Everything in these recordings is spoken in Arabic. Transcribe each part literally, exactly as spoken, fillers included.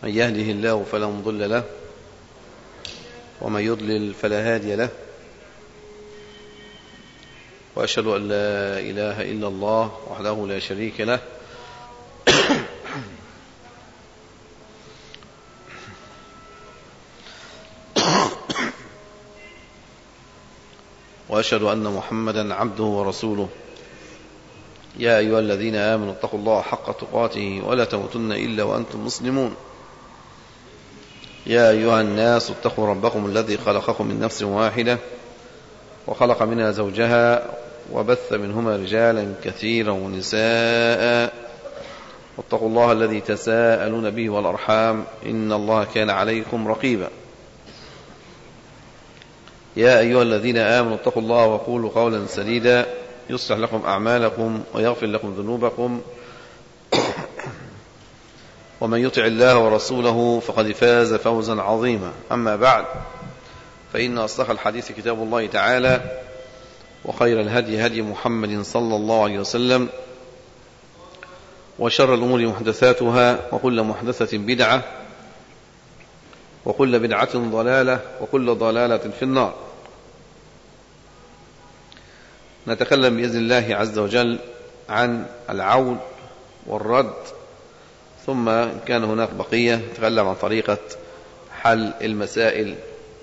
من يهده الله فلا مضل له ومن يضلل فلا هادي له، وأشهد أن لا إله إلا الله وحده لا شريك له وأشهد أن محمدا عبده ورسوله. يا أيها الذين آمنوا اتقوا الله حق تقاته ولا تموتن إلا وأنتم مسلمون. يا أيها الناس اتقوا ربكم الذي خلقكم من نفس واحدة وخلق منها زوجها وبث منهما رجالا كثيرا ونساء، واتقوا الله الذي تساءلون به والأرحام إن الله كان عليكم رقيبا. يا أيها الذين آمنوا اتقوا الله وقولوا قولا سديدا يصلح لكم أعمالكم ويغفر لكم ذنوبكم، ومن يطع الله ورسوله فقد فاز فوزا عظيما. أما بعد، فإن أصدق الحديث كتاب الله تعالى، وخير الهدي هدي محمد صلى الله عليه وسلم، وشر الأمور محدثاتها، وكل محدثة بدعة، وكل بدعة ضلالة، وكل ضلالة في النار. نتكلم بإذن الله عز وجل عن العول والرد، ثم إن كان هناك بقية نتكلم عن طريقة حل المسائل.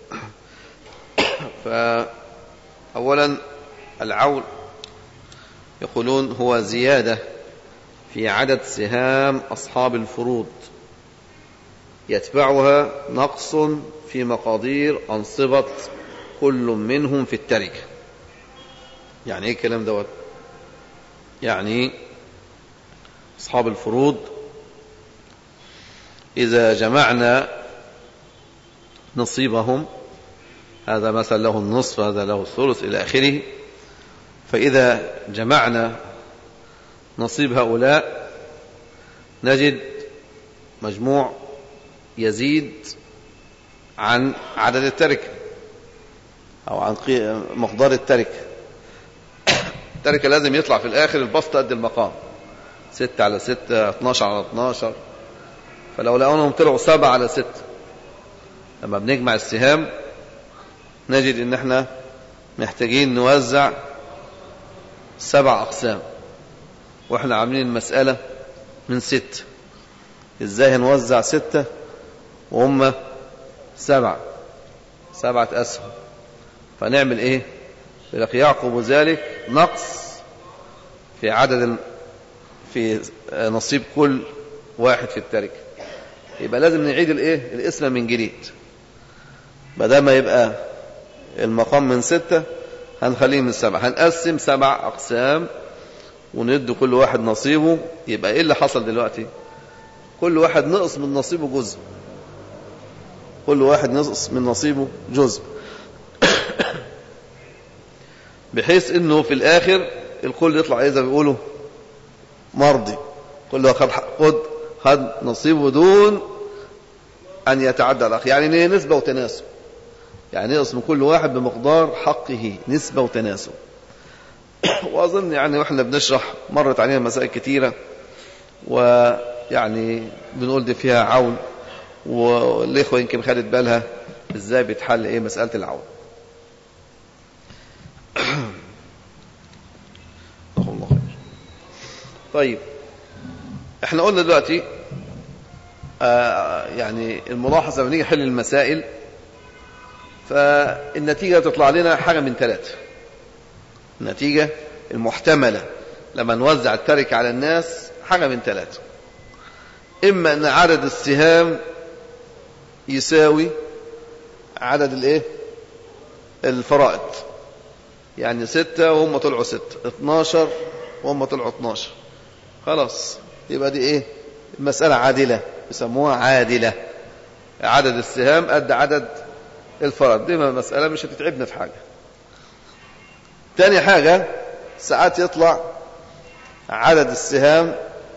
فأولا العول يقولون هو زيادة في عدد سهام أصحاب الفروض يتبعها نقص في مقادير أنصبة كل منهم في التركة. يعني ايه الكلام دوت؟ يعني أصحاب الفروض إذا جمعنا نصيبهم، هذا مثلا له النصف، هذا له الثلث إلى آخره، فإذا جمعنا نصيب هؤلاء نجد مجموع يزيد عن عدد التركة أو عن مقدار التركة. التركة لازم يطلع في الآخر البسط قد المقام، ستة على ستة، اتناشر على اتناشر. فلو لقونهم طلعوا سبعة على ستة، لما بنجمع السهام نجد ان احنا محتاجين نوزع سبع أقسام، واحنا عاملين المسألة من ستة. ازاي هنوزع ستة وهم سبعة؟ سبعة أسهم. فنعمل ايه؟ لك يعقب ذلك نقص في عدد في نصيب كل واحد في التركة. يبقى لازم نعيد الايه القسمة من جديد. بدل ما يبقى المقام من ستة هنخليه من سبعة، هنقسم سبع أقسام وندي كل واحد نصيبه. يبقى ايه اللي حصل دلوقتي؟ كل واحد نقص من نصيبه جزء، كل واحد نقص من نصيبه جزء، بحيث انه في الاخر الكل يطلع اذا بيقولوا مرضي، كل واحد خد خد نصيبه دون ان يتعدى الاخر. يعني نسبة وتناسب، يعني يقسم من كل واحد بمقدار حقه، نسبة وتناسب. واظن يعني واحنا بنشرح مرت علينا مسائل كتيرة، ويعني بنقول دي فيها عون، والاخوة يمكن خدت بالها ازاي بيتحل ايه مسألة العون. الله خير. طيب احنا قلنا دلوقتي آه يعني الملاحظة لما نيجي نحل المسائل، فالنتيجة تطلع لنا حاجة من ثلاثة. النتيجة المحتملة لما نوزع التركة على الناس حاجة من ثلاثة: إما أن عدد السهام يساوي عدد الايه الفرائض، يعني ستة وهم طلعوا ستة، اتناشر وهم طلعوا اتناشر، خلاص يبقى دي ايه المسألة عادلة، يسموها عادلة. عدد السهام قد عدد الفرائض، دي مسألة مش هتتعبنا في حاجة. تاني حاجة، ساعات يطلع عدد السهام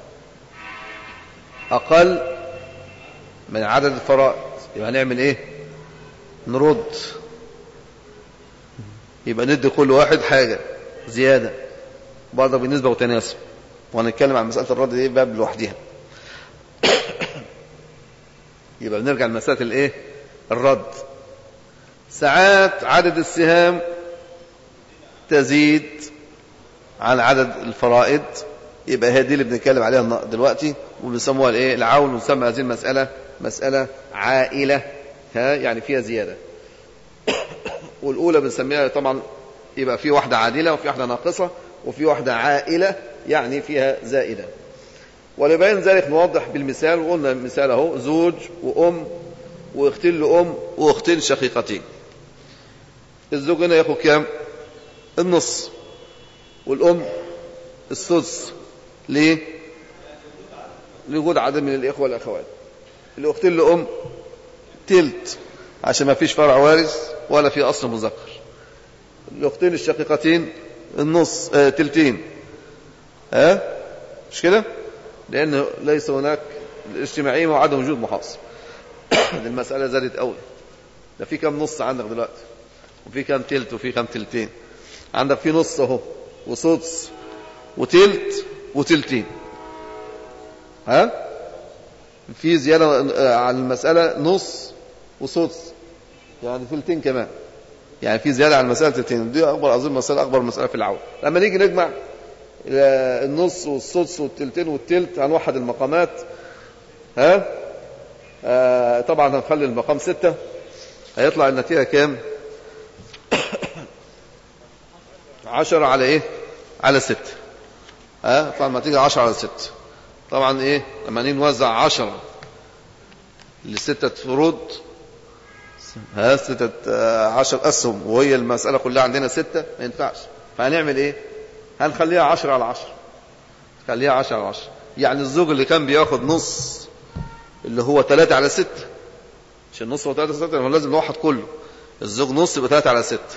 أقل من عدد الفرائض، يبقى هنعمل ايه؟ نرد، يبقى ندي كل واحد حاجة زيادة برضه بالنسبة وتناسب. وهنتكلم عن مسألة الرد دي باب لوحدها. يبقى بنرجع لمسألة الايه؟ الرد. ساعات عدد السهام تزيد عن عدد الفرائض، يبقى هي دي اللي بنتكلم عليها دلوقتي، وبنسموها الايه؟ العول. ونسمى هذه المسألة مسألة عائلة، ها يعني فيها زيادة. والأولى بنسميها طبعا يبقى في واحدة عادلة وفي واحدة ناقصة وفي واحدة عائلة يعني فيها زائدة. ولبين ذلك نوضح بالمثال، وقلنا المثال اهو: زوج وأم واختين لأم واختين شقيقتين. الزوج هنا ياخد كام؟ النص، والأم السدس. ليه؟ لوجود عدد من الإخوة والأخوات. الأختين لأم تلت عشان ما فيش فرع وارث ولا في أصل مذكر. الأختين الشقيقتين النص آه تلتين، ها آه؟ مش كده؟ لأن ليس هناك الاجتماعية وعدم وجود محاصر. المسألة زادت أوي. ده في كام نص عندك دلوقتي؟ وفي كام تلت وفي كام تلتين؟ عندك في نص اهو وسدس وتلت وتلتين، ها؟ في زيادة عن المسألة نص وسدس، يعني تلتين كمان، يعني في زيادة عن المسألة تلتين. دي أكبر أظن مسألة، أكبر مسألة في العون. لما نيجي نجمع النص والسدس والتلتين والتلت هنوحد المقامات، ها؟ آه طبعا هنخلي المقام ستة، هيطلع النتيجة كام؟ عشرة على ايه؟ على ستة. ها؟ طبعا النتيجة عشرة على ستة. طبعا ايه؟ لما نيجي نوزع عشرة لستة فروض، ها ستة آه عشر أسهم، وهي المسألة كلها عندنا ستة، ما ينفعش. فهنعمل ايه؟ هنخليها عشرة على عشرة، خليها عشرة على عشرة. يعني الزوج اللي كان بياخد نص اللي هو ثلاثة على ستة، عشان النص هو ثلاثة على ستة، لازم نوحد كله. الزوج نص يبقى ثلاثة على ستة،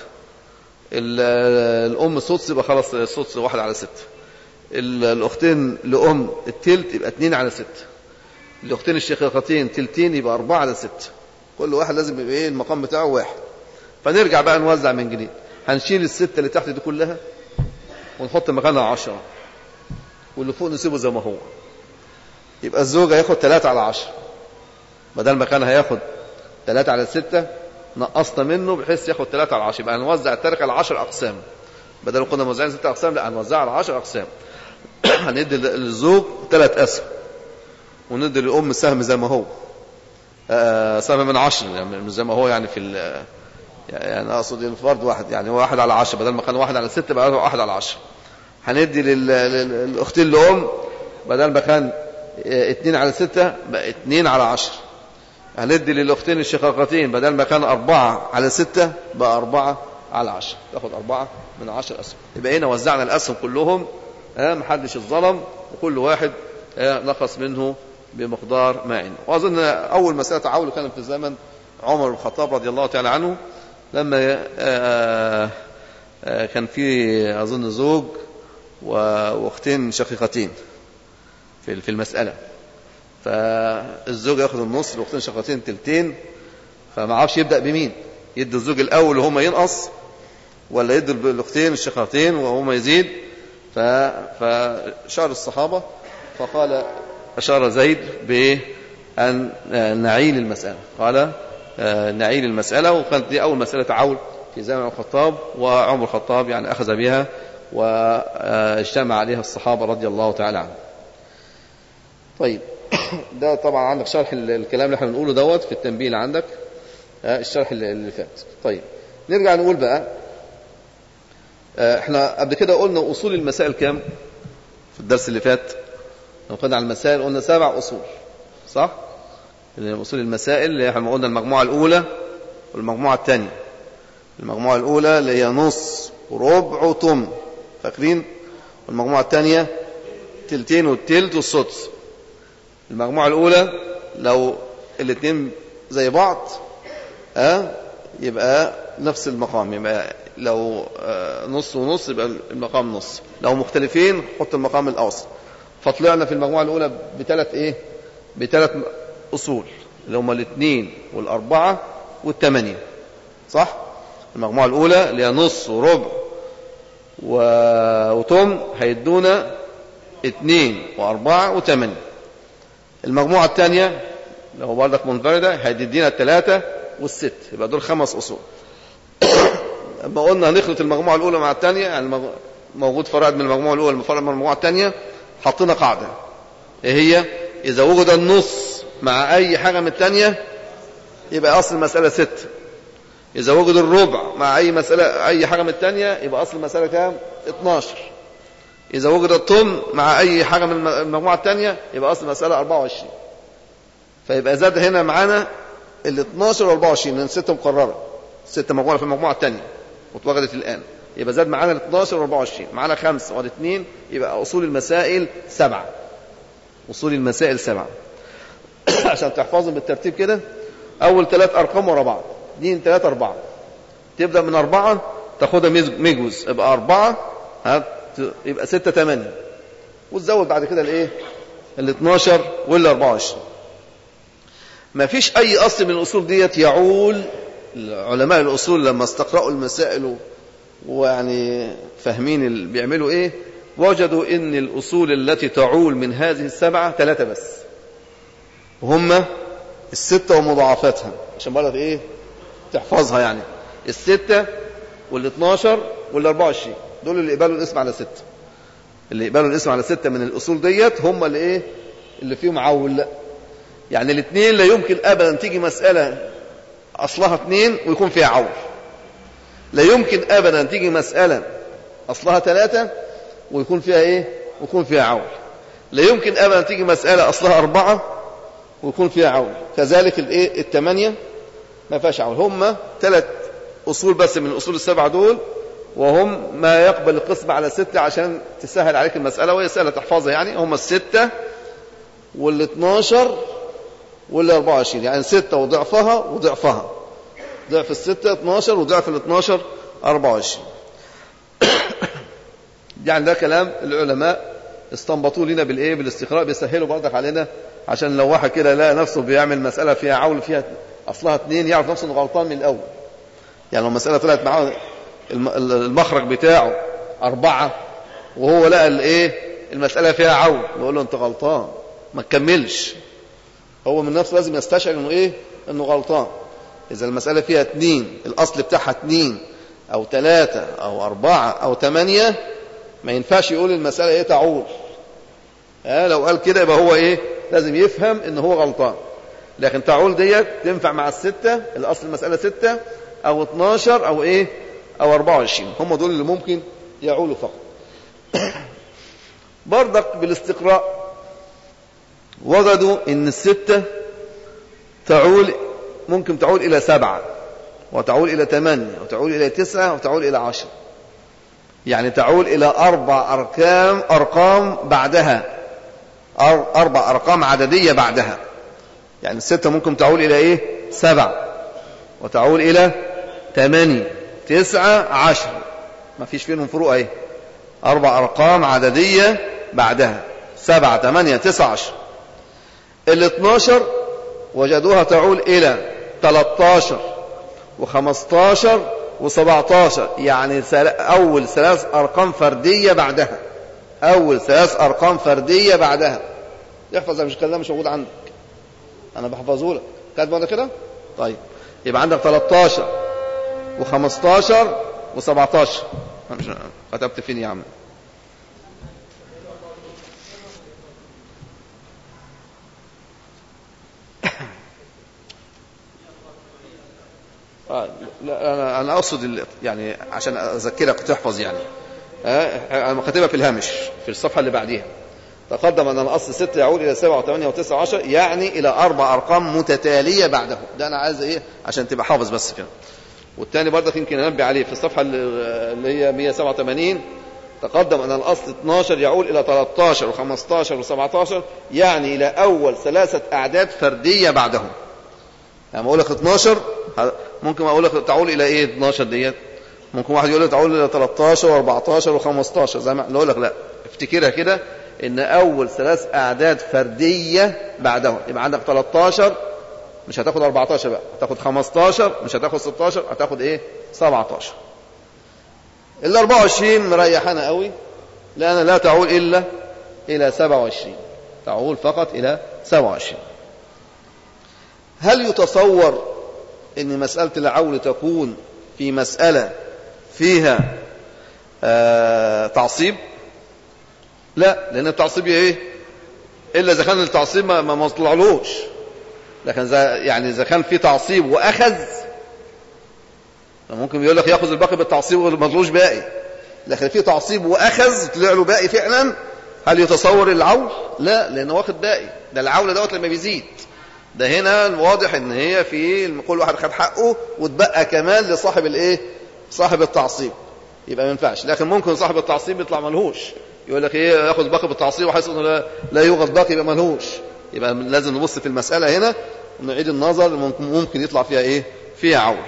الأم سدس يبقى خلاص السدس واحد على ستة، الأختين لأم التلت يبقى اتنين على ستة، الأختين الشقيقتين تلتين يبقى أربعة على ستة. كل واحد لازم يبقى ايه؟ المقام بتاعه واحد. فنرجع بقى نوزع من جديد. هنشيل الستة اللي تحت دي كلها ونحط مكانها عشرة، واللي فوق نسيبه زي ما هو. يبقى الزوج هياخد ثلاثة على عشرة، بدل ما كان هياخد ثلاثة على ستة نقصنا منه بحيث ياخد ثلاثة على عشرة. يبقى هنوزع التركة على عشر أقسام، بدل ما كنا موزعين ستة أقسام لا هنوزعها على عشر أقسام. هندي للزوج ثلاث أسهم، وندي للأم سهم زي ما هو، آه سهم من عشر، يعني زي ما هو يعني في يعني أقصد الفرد واحد، يعني هو واحد على عشرة، بدل ما كان واحد على ستة بقى واحد على عشرة. هندي للأختين لأم بدل ما كان اتنين على ستة بقى اتنين على عشرة. هندي للأختين الشقاقتين بدل ما كان أربعة على ستة بقى أربعة على عشرة، تاخد أربعة من عشر أسهم. يبقى هنا وزعنا الأسهم كلهم، ها محدش الظلم، وكل واحد نقص منه بمقدار ما عنده. وأظن أول مسألة تعاول كانت في زمن عمر بن الخطاب رضي الله تعالى عنه، لما كان في أظن زوج وأختين شقيقتين في المسألة، فالزوج ياخد النص، الأختين شقيقتين تلتين، فما عرفش يبدأ بمين، يدي الزوج الأول وهما ينقص ولا يدي الأختين الشقيقتين وهما يزيد. فشار الصحابة فقال أشار زيد بأن نعيل المسألة، قال نعيل المسألة. وكانت دي أول مسألة تعول في زمن الخطاب، وعمر الخطاب يعني أخذ بها واجتمع عليها الصحابة رضي الله تعالى عنهم. طيب ده طبعا عندك شرح الكلام اللي احنا بنقوله دوت في التنبيه اللي عندك، الشرح اللي فات. طيب نرجع نقول بقى، احنا قبل كده قلنا أصول المسائل كام في الدرس اللي فات؟ لو قلنا على المسائل قلنا سبع أصول، صح؟ أصول المسائل اللي احنا قلنا المجموعة الأولى والمجموعة الثانية. المجموعة الأولى اللي هي نص وربع وثمن، فاكرين؟ والمجموعة الثانية تلتين والتلت والسدس. المجموعة الأولى لو الاثنين زي بعض ها يبقى نفس المقام، يبقى لو نص ونص يبقى المقام نص، لو مختلفين حط المقام الأوسط. فطلعنا في المجموعة الأولى بثلاث إيه؟ بثلاث أصول اللي هما الاثنين والأربعة والثمانية، صح؟ المجموعة الأولى اللي هي نص وربع وتم هيدونا اثنين وأربعة وثمانية. المجموعة الثانية لو بردك منفردة هيدينا الثلاثة والست، يبقى دول خمس أصول. اما قلنا هنخلط المجموعة الأولى مع الثانية، يعني موجود فرائض من المجموعة الأولى فرائض من المجموعة الثانية، حطينا قاعدة ايه هي؟ إذا وجد النص مع أي حاجة من الثانية يبقى أصل المسألة ست. إذا وجد الربع مع أي مسألة أي حاجة من الثانية يبقى أصل المسألة كام؟ اتناشر. إذا وجد الطن مع أي حاجة من المجموعة الثانية يبقى أصل المسألة أربعة وعشرين. فيبقى زاد هنا معانا ال اتناشر و أربعة وعشرين لأن ستة مقررة، ستة مجموعة في المجموعة الثانية واتوجدت الآن، يبقى زاد معانا ال اتناشر و أربعة وعشرين، معانا خمسة والاثنين، يبقى أصول المسائل سبعة. أصول المسائل سبعة. عشان تحفظهم بالترتيب كده، أول ثلاث أرقام ورا بعض، اثنين ثلاثة أربعة، تبدأ من أربعة تاخدها مجوز، يبقى أربعة يبقى ستة ثمانية، وتزود بعد كده الايه؟ ال اتناشر وال أربعة وعشرين. ما فيش أي أصل من الأصول ديت يعول. علماء الأصول لما استقرأوا المسائل ويعني فاهمين اللي بيعملوا إيه، وجدوا إن الأصول التي تعول من هذه السبعة ثلاثة بس، وهم الستة ومضاعفاتها، عشان بقى إيه تحفظها. يعني الستة والاثناشر والأربعة وعشرين دول اللي يقبلوا الاسم على ستة، اللي يقبلوا الاسم على ستة من الأصول ديت هم اللي إيه اللي فيهم عول. يعني الاثنين لا يمكن أبدا تيجي مسألة أصلها اثنين ويكون فيها عول، لا يمكن أبدا تيجي مسألة أصلها ثلاثة ويكون فيها إيه ويكون فيها عول، لا يمكن أبدا تيجي مسألة أصلها أربعة ويكون فيها عول. كذلك الإيه الثمانية ما فيهاش عول. هم ثلاث أصول بس من الأصول السبعة دول، وهم ما يقبل القسم على ستة عشان تسهل عليك المسألة وهي سهلة تحفظها. يعني هم الستة والاثناشر والأربعة وعشرين، يعني ستة وضعفها وضعفها، ضعف الستة اتناشر وضعف الاثناشر أربعة وعشرين. يعني ده كلام العلماء استنبطوا لنا بالايه بالاستقراء، بيسهلوا برضك علينا، عشان لو واحد كده لقى نفسه بيعمل مسألة فيها عول فيها أصلها اثنين يعرف نفسه انه غلطان من الأول. يعني لو المسألة طلعت معاه المخرج بتاعه أربعة وهو لقى الايه المسألة فيها عول، يقول له انت غلطان ما تكملش. هو من نفسه لازم يستشعر انه ايه انه غلطان. اذا المسألة فيها اثنين، الاصل بتاعها اثنين او ثلاثة او اربعة او ثمانية، ما ينفعش يقول المسألة ايه تعول. اه لو قال كده يبقى هو ايه لازم يفهم ان هو غلطان. لكن تعول ديت تنفع مع الستة، الاصل المسألة ستة او اتناشر او ايه او أربعة وعشرين، هم دول اللي ممكن يعولوا فقط. برضك بالاستقراء وجدوا ان الستة تعول ممكن تعول الى سبعة وتعول الى ثمانية وتعول الى تسعة وتعول الى عشرة، يعني تعول الى اربع ارقام ارقام بعدها، اربع ارقام عددية بعدها. يعني الستة ممكن تعول الى ايه سبعة وتعول الى ثمانية تسعة عشرة، ما فيش فيهم فروق ايه، اربع ارقام عددية بعدها سبعة ثمانية تسعة عشرة. الاثناشر وجدوها تعول إلى ثلاثة عشر وخمسة عشر وسبعة عشر، يعني أول ثلاث أرقام فردية بعدها، أول ثلاث أرقام فردية بعدها. يحفظ مش كلام مش موجود عندك، أنا بحفظه لك كاتبه ده كده. طيب يبقى عندك ثلاثة عشر وخمسة عشر وسبعة عشر. كتبت فين يا عم؟ آه لا أنا أنا أقصد يعني عشان أذكرك تحفظ. يعني آه أنا كاتبها في الهامش في الصفحة اللي بعديها. تقدم أن الأصل ستة يعود إلى سبعة وثمانية وتسعة عشر، يعني إلى أربع أرقام متتالية بعده. ده أنا عايز إيه عشان تبقى حافظ بس كده. والتاني برضك يمكن أنبه عليه في الصفحة اللي هي مئة وسبعة وثمانين. تقدم أن الأصل اثناشر يعود إلى ثلاثة عشر وخمسة عشر وسبعة عشر، يعني إلى أول ثلاثة أعداد فردية بعدهم. يعني أقول لك اثناشر ممكن أقول لك تعول إلى إيه اثناشر ديت، ممكن واحد يقول لك تعول إلى ثلاثة عشر وأربعة عشر وخمسة عشر، زي ما أقول لك لا افتكرها كده إن أول ثلاث أعداد فردية بعدهم. يبقى عندك ثلاثة عشر مش هتاخد أربعة عشر بقى، هتاخد خمسة عشر مش هتاخد ستة عشر، هتاخد إيه سبعة عشر. ال أربعة وعشرين مريحانا قوي لأن لا تعول إلا إلى سبعة وعشرين، تعول فقط إلى سبعة وعشرين. هل يتصور ان مسألة العول تكون في مسألة فيها آه تعصيب؟ لا، لان التعصيب ايه؟ الا اذا كان التعصيب ما ما طلعلوش. لكن يعني اذا كان في تعصيب واخذ، ممكن يقول لك ياخذ الباقي بالتعصيب وما طلعوش باقي. لكن في تعصيب واخذ طلع له باقي فعلا، هل يتصور العول؟ لا، لانه واخد باقي. ده العول دوت لما بيزيد، ده هنا واضح ان هي في كل واحد خد حقه واتبقى كمان لصاحب الايه؟ صاحب التعصيب. يبقى ما ينفعش. لكن ممكن صاحب التعصيب يطلع ملهوش، يقول لك ايه، ياخذ باقي بالتعصيب وحيث انه لا, لا يوجد باقي يبقى ملهوش. يبقى لازم نبص في المسألة هنا ونعيد النظر، ممكن, ممكن يطلع فيها ايه؟ فيها عول.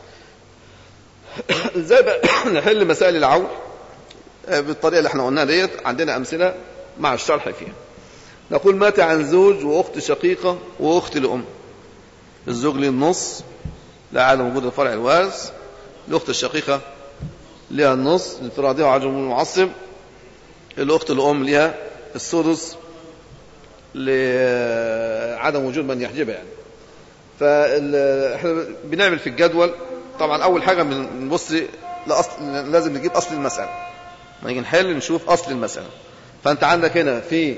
ازاي بقى نحل مسائل العول بالطريقة اللي احنا قلناها ديت؟ عندنا امثلة مع الشرح فيها. نقول مات عن زوج واخت شقيقة واخت لأم. الزوج ليه النص لعدم وجود الفرع الوارث، الاخت الشقيقة لها النص لانفرادها وعدم وجود المعصب، الاخت لأم لها السدس لعدم وجود من يحجبها يعني. فاحنا بنعمل في الجدول طبعا اول حاجة بنبص لأصل، لازم نجيب اصل المسألة. ما نيجي نحل نشوف اصل المسألة. فانت عندك هنا في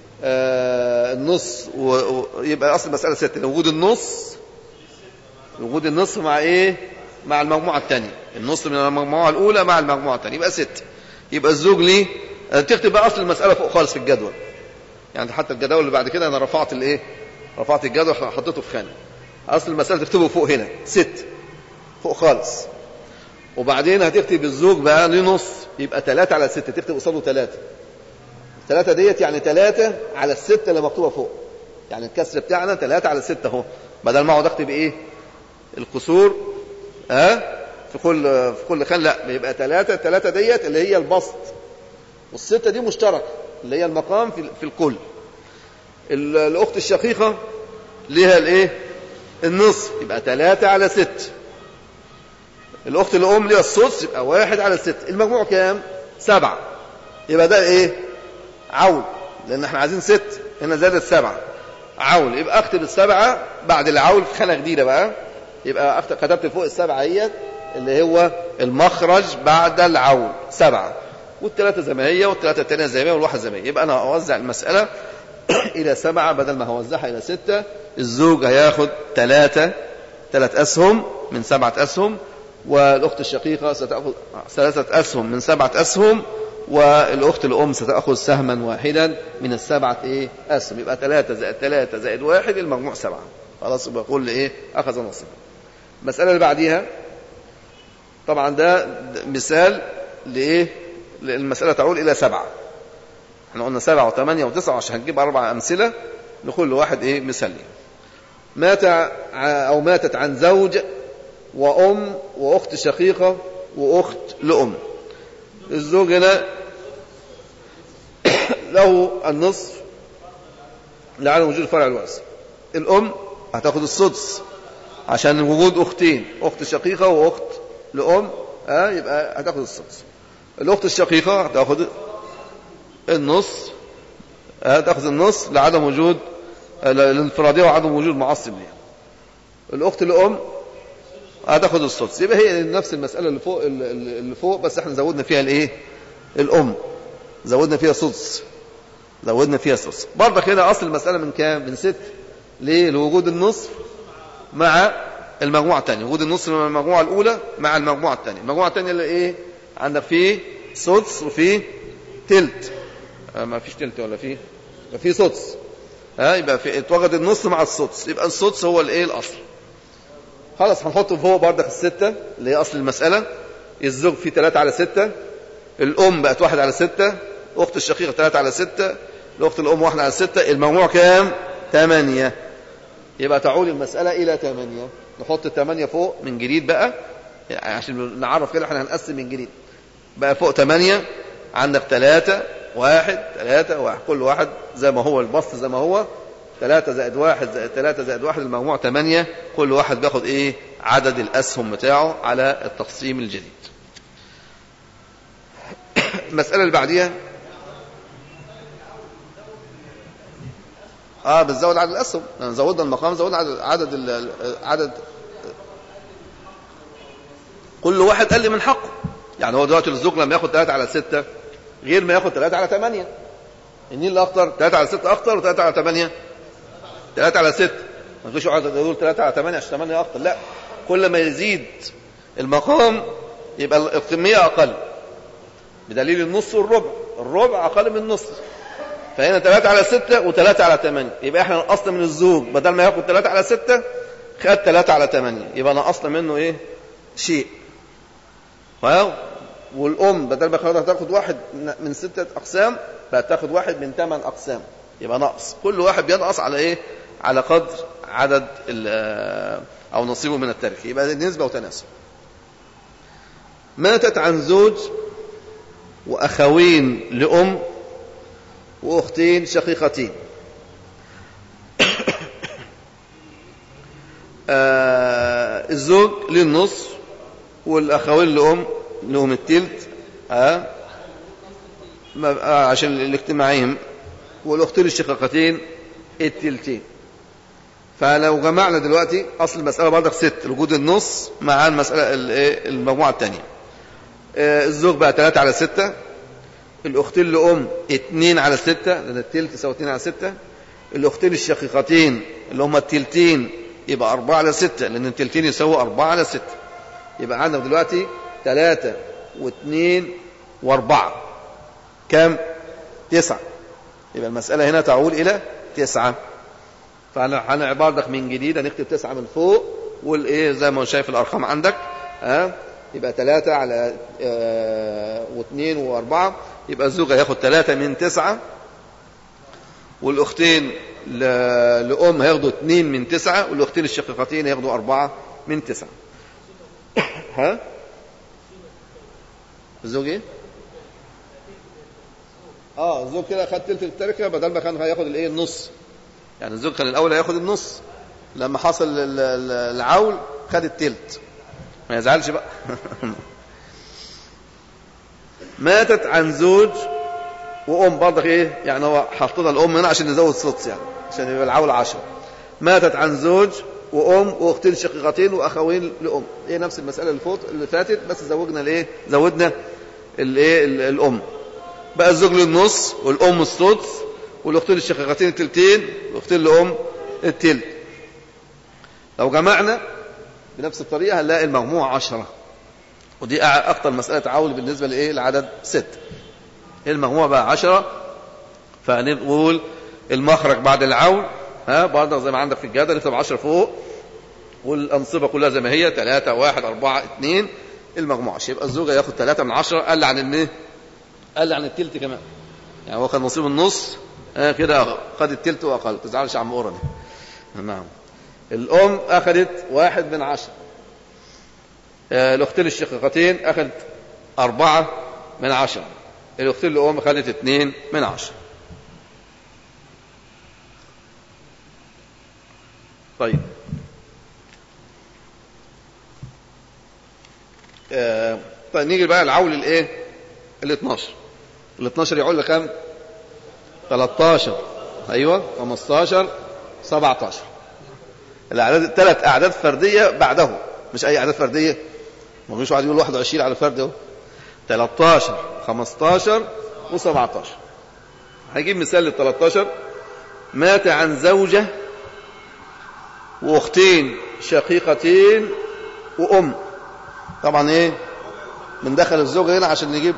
آه النص، ويبقى اصل المسألة ستة. وجود النص، وجود النص مع ايه؟ مع المجموعة الثانية. النص من المجموعة الاولى مع المجموعة الثانية يبقى ستة. يبقى الزوج ليه؟ تكتب بقى اصل المسألة فوق خالص في الجدول. يعني حتى الجدول اللي بعد كده انا رفعت الايه؟ رفعت الجدول حطيته في خانة. اصل المسألة تكتبه فوق هنا ست فوق خالص. وبعدين هتكتب الزوج بقى ليه نص، يبقى ثلاثة على ستة، تكتب قصاده ثلاثة. ثلاثة ديت يعني ثلاثة على الستة اللي مكتوبة فوق. يعني الكسر بتاعنا ثلاثة على الستة اهو، بدل ما اقعد اكتب ايه؟ الكسور ها أه؟ في كل في كل خان، لا، بيبقى ثلاثة. ثلاثة ديت اللي هي البسط، والستة دي مشتركة اللي هي المقام في في الكل. الاخت الشقيقة ليها الايه؟ النصف، يبقى ثلاثة على ستة. الاخت الام ليها السدس، يبقى واحد على ستة. المجموع كام؟ سبعة. يبقى ده ايه؟ عول، لان احنا عايزين ست، هنا زادت سبعة عول. يبقى اكتب السبعة بعد العول في خانة جديدة بقى. يبقى كتبت فوق السبعة هي اللي هو المخرج بعد العول سبعة، والثلاثة زي ما هي، والثلاثة التانية زي ما هي، والواحد زي ما هي. يبقى انا اوزع المسألة الى سبعة بدل ما هوزعها الى ستة. الزوج هياخد ثلاثة ثلاث اسهم من سبعة اسهم، والاخت الشقيقة ستأخذ ثلاثة اسهم من سبعة اسهم، والاخت الام ستأخذ سهما واحدا من السبعة ايه؟ اسهم. يبقى ثلاثة زائد ثلاثة زائد واحد المجموع سبعة. خلاص، يبقى كل ايه؟ اخذ نصيبه. المسألة اللي بعديها طبعا ده مثال لايه؟ المسألة تعول الى سبعة. احنا قلنا سبعة وثمانية وتسعة، عشان هنجيب اربع امثلة لكل واحد ايه؟ مثال. مات او ماتت عن زوج وام واخت شقيقة واخت لأم. الزوج هنا له النصف لعدم وجود الفرع الوارث. الام هتاخد السدس عشان وجود اختين، اخت شقيقة واخت لأم، اه يبقى هتاخد السدس. الاخت الشقيقة هتاخد النص، هتاخد النص لعدم وجود الانفرادية وعدم وجود معصب ليها. الاخت لأم هتاخد السدس. يبقى هي نفس المسألة اللي فوق اللي فوق، بس احنا زودنا فيها الايه؟ الام، زودنا فيها سدس، زودنا فيها سدس. برضه كده اصل المسألة من كام؟ من ست. ليه؟ لوجود النصف مع المجموعة الثانية. وجود النصف من المجموعة الأولى مع المجموعة الثانية. المجموعة الثانية اللي ايه؟ عندك فيه سدس وفيه تلت. اه ما فيش تلت ولا فيه؟ فيه سدس. ها يبقى في اتوجد النص مع السدس، يبقى السدس هو الايه؟ الاصل. خلاص، هنحطه فوق برضه الستة اللي هي اصل المسألة. الزوج فيه ثلاثة على ستة، الام بقت واحد على ستة، اخت الشقيقة ثلاثة على ستة، الاخت الام واحد على ستة. المجموع كام؟ ثمانية. يبقى تعول المسألة الى ثمانية. نحط الثمانية فوق من جديد بقى، يعني عشان نعرف كده احنا هنقسم من جديد. بقى فوق ثمانية عندك ثلاثة واحد ثلاثة واحد، كل واحد زي ما هو البسط زي ما هو، ثلاثة زائد واحد زائد ثلاثة زائد واحد المجموع ثمانية. كل واحد بياخد ايه؟ عدد الاسهم بتاعه على التقسيم الجديد. المسألة اللي بعديها اه بتزود عدد الاسهم، يعني زودنا المقام زودنا عدد عدد عدد كل واحد قال لي من حقه. يعني هو دلوقتي الزوج لما ياخد ثلاثة على ستة غير ما ياخد ثلاثة على ثمانية. مين اللي اخطر؟ ثلاثة على ستة اخطر و3 على ثمانية؟ ثلاثة على ستة. ما تجيش واحد يقول ثلاثة على ثمانية عشان ثمانية اخطر، لا، كل ما يزيد المقام يبقى الكمية اقل، بدليل النص والربع، الربع اقل من النص. فهنا ثلاثة على ستة و3 على ثمانية، يبقى احنا نقصنا من الزوج بدل ما ياخد ثلاثة على ستة خد ثلاثة على ثمانية، يبقى نقصنا منه ايه؟ شيء. والام بدل ما كانت تاخد واحد من ستة اقسام بقت تاخد واحد من ثمان اقسام، يبقى نقص. كل واحد بينقص على ايه؟ على قدر عدد او نصيبه من التركه، يبقى نسبه وتناسب. ماتت عن زوج واخوين لام واختين شقيقتين. آه الزوج للنص والاخوين لام لهم التلت، آه عشان الاجتماعيهم، والاختين الشقيقتين التلتين. فلو جمعنا دلوقتي اصل المساله برضك ست، وجود النص مع المساله المجموعه الثانيه. آه الزوج بقى ثلاثة على ستة، الاختين لام اثنين على ستة لان التلت يساوي اثنين على ستة، الاختين الشقيقتين اللي هم التلتين يبقى أربعة على ستة لان التلتين يساوي أربعة على ستة. يبقى عندنا دلوقتي ثلاثة واثنين واربعة كم؟ تسعة. يبقى المسألة هنا تعول إلى تسعة. فأنا عبارتك من جديد هنكتب تسعة من فوق، والإيه زي ما شايف الأرقام عندك، ها أه؟ يبقى ثلاثة على اه واثنين واربعة، يبقى الزوج هياخد ثلاثة من تسعة، والأختين لأم هياخدوا اثنين من تسعة، والأختين الشقيقتين هياخدوا أربعة من تسعة. ها الزوج ايه؟ اه الزوج كده خد تلت التركه بدل ما كان هياخد الايه؟ النص. يعني الزوج كان الاول هياخد النص، لما حصل العول خد التلت، ما يزعلش بقى. ماتت عن زوج وام برضك ايه؟ يعني هو حطنا الام هنا عشان نزود سدس، يعني عشان يبقى العول عشرة. ماتت عن زوج وام واختين شقيقتين واخوين لام، ايه نفس المساله اللي فوت اللي فاتت، بس زوجنا الايه؟ زودنا الايه؟ الام. بقى الزوج للنص والام السدس والاختين الشقيقتين التلتين والاختين لام التلت. لو جمعنا بنفس الطريقه هنلاقي المجموع عشرة، ودي اكتر مساله تعاول بالنسبه لايه؟ العدد ستة. المجموع بقى عشرة، فهنقول المخرج بعد العول، ها برضه زي ما عندك في الجدول نكتب عشرة فوق، والأنصبة كلها زي ما هي ثلاثة واحد أربعة اثنين، المجموع يبقى الزوج ياخد ثلاثة من عشرة، قل عن الايه؟ قل عن التلت كمان. يعني هو كان نصيب النص، آه كده خد التلت واقل. ما تزعلش يا عم قرني. نعم. الأم أخذت واحد من عشرة، آه الأختين الشقيقتين أخذت أربعة من عشرة، الأختين الأم أخذت اثنين من عشرة. طيب آه طيب نيجي بقى العول الايه؟ ال اثناشر. ال اثناشر يعول لكام؟ ثلاثة عشر، ايوه خمستاشر سبعتاشر. الاعداد الثلاث اعداد فرديه بعده، مش اي اعداد فرديه. ما فيش واحد يقول واحد وعشرين على الفرد اهو. ثلاثة عشر خمستاشر وسبعتاشر. هجيب مثال لل ثلاثة عشر. مات عن زوجه واختين شقيقتين وام. طبعا ايه؟ بندخل الزوج هنا عشان نجيب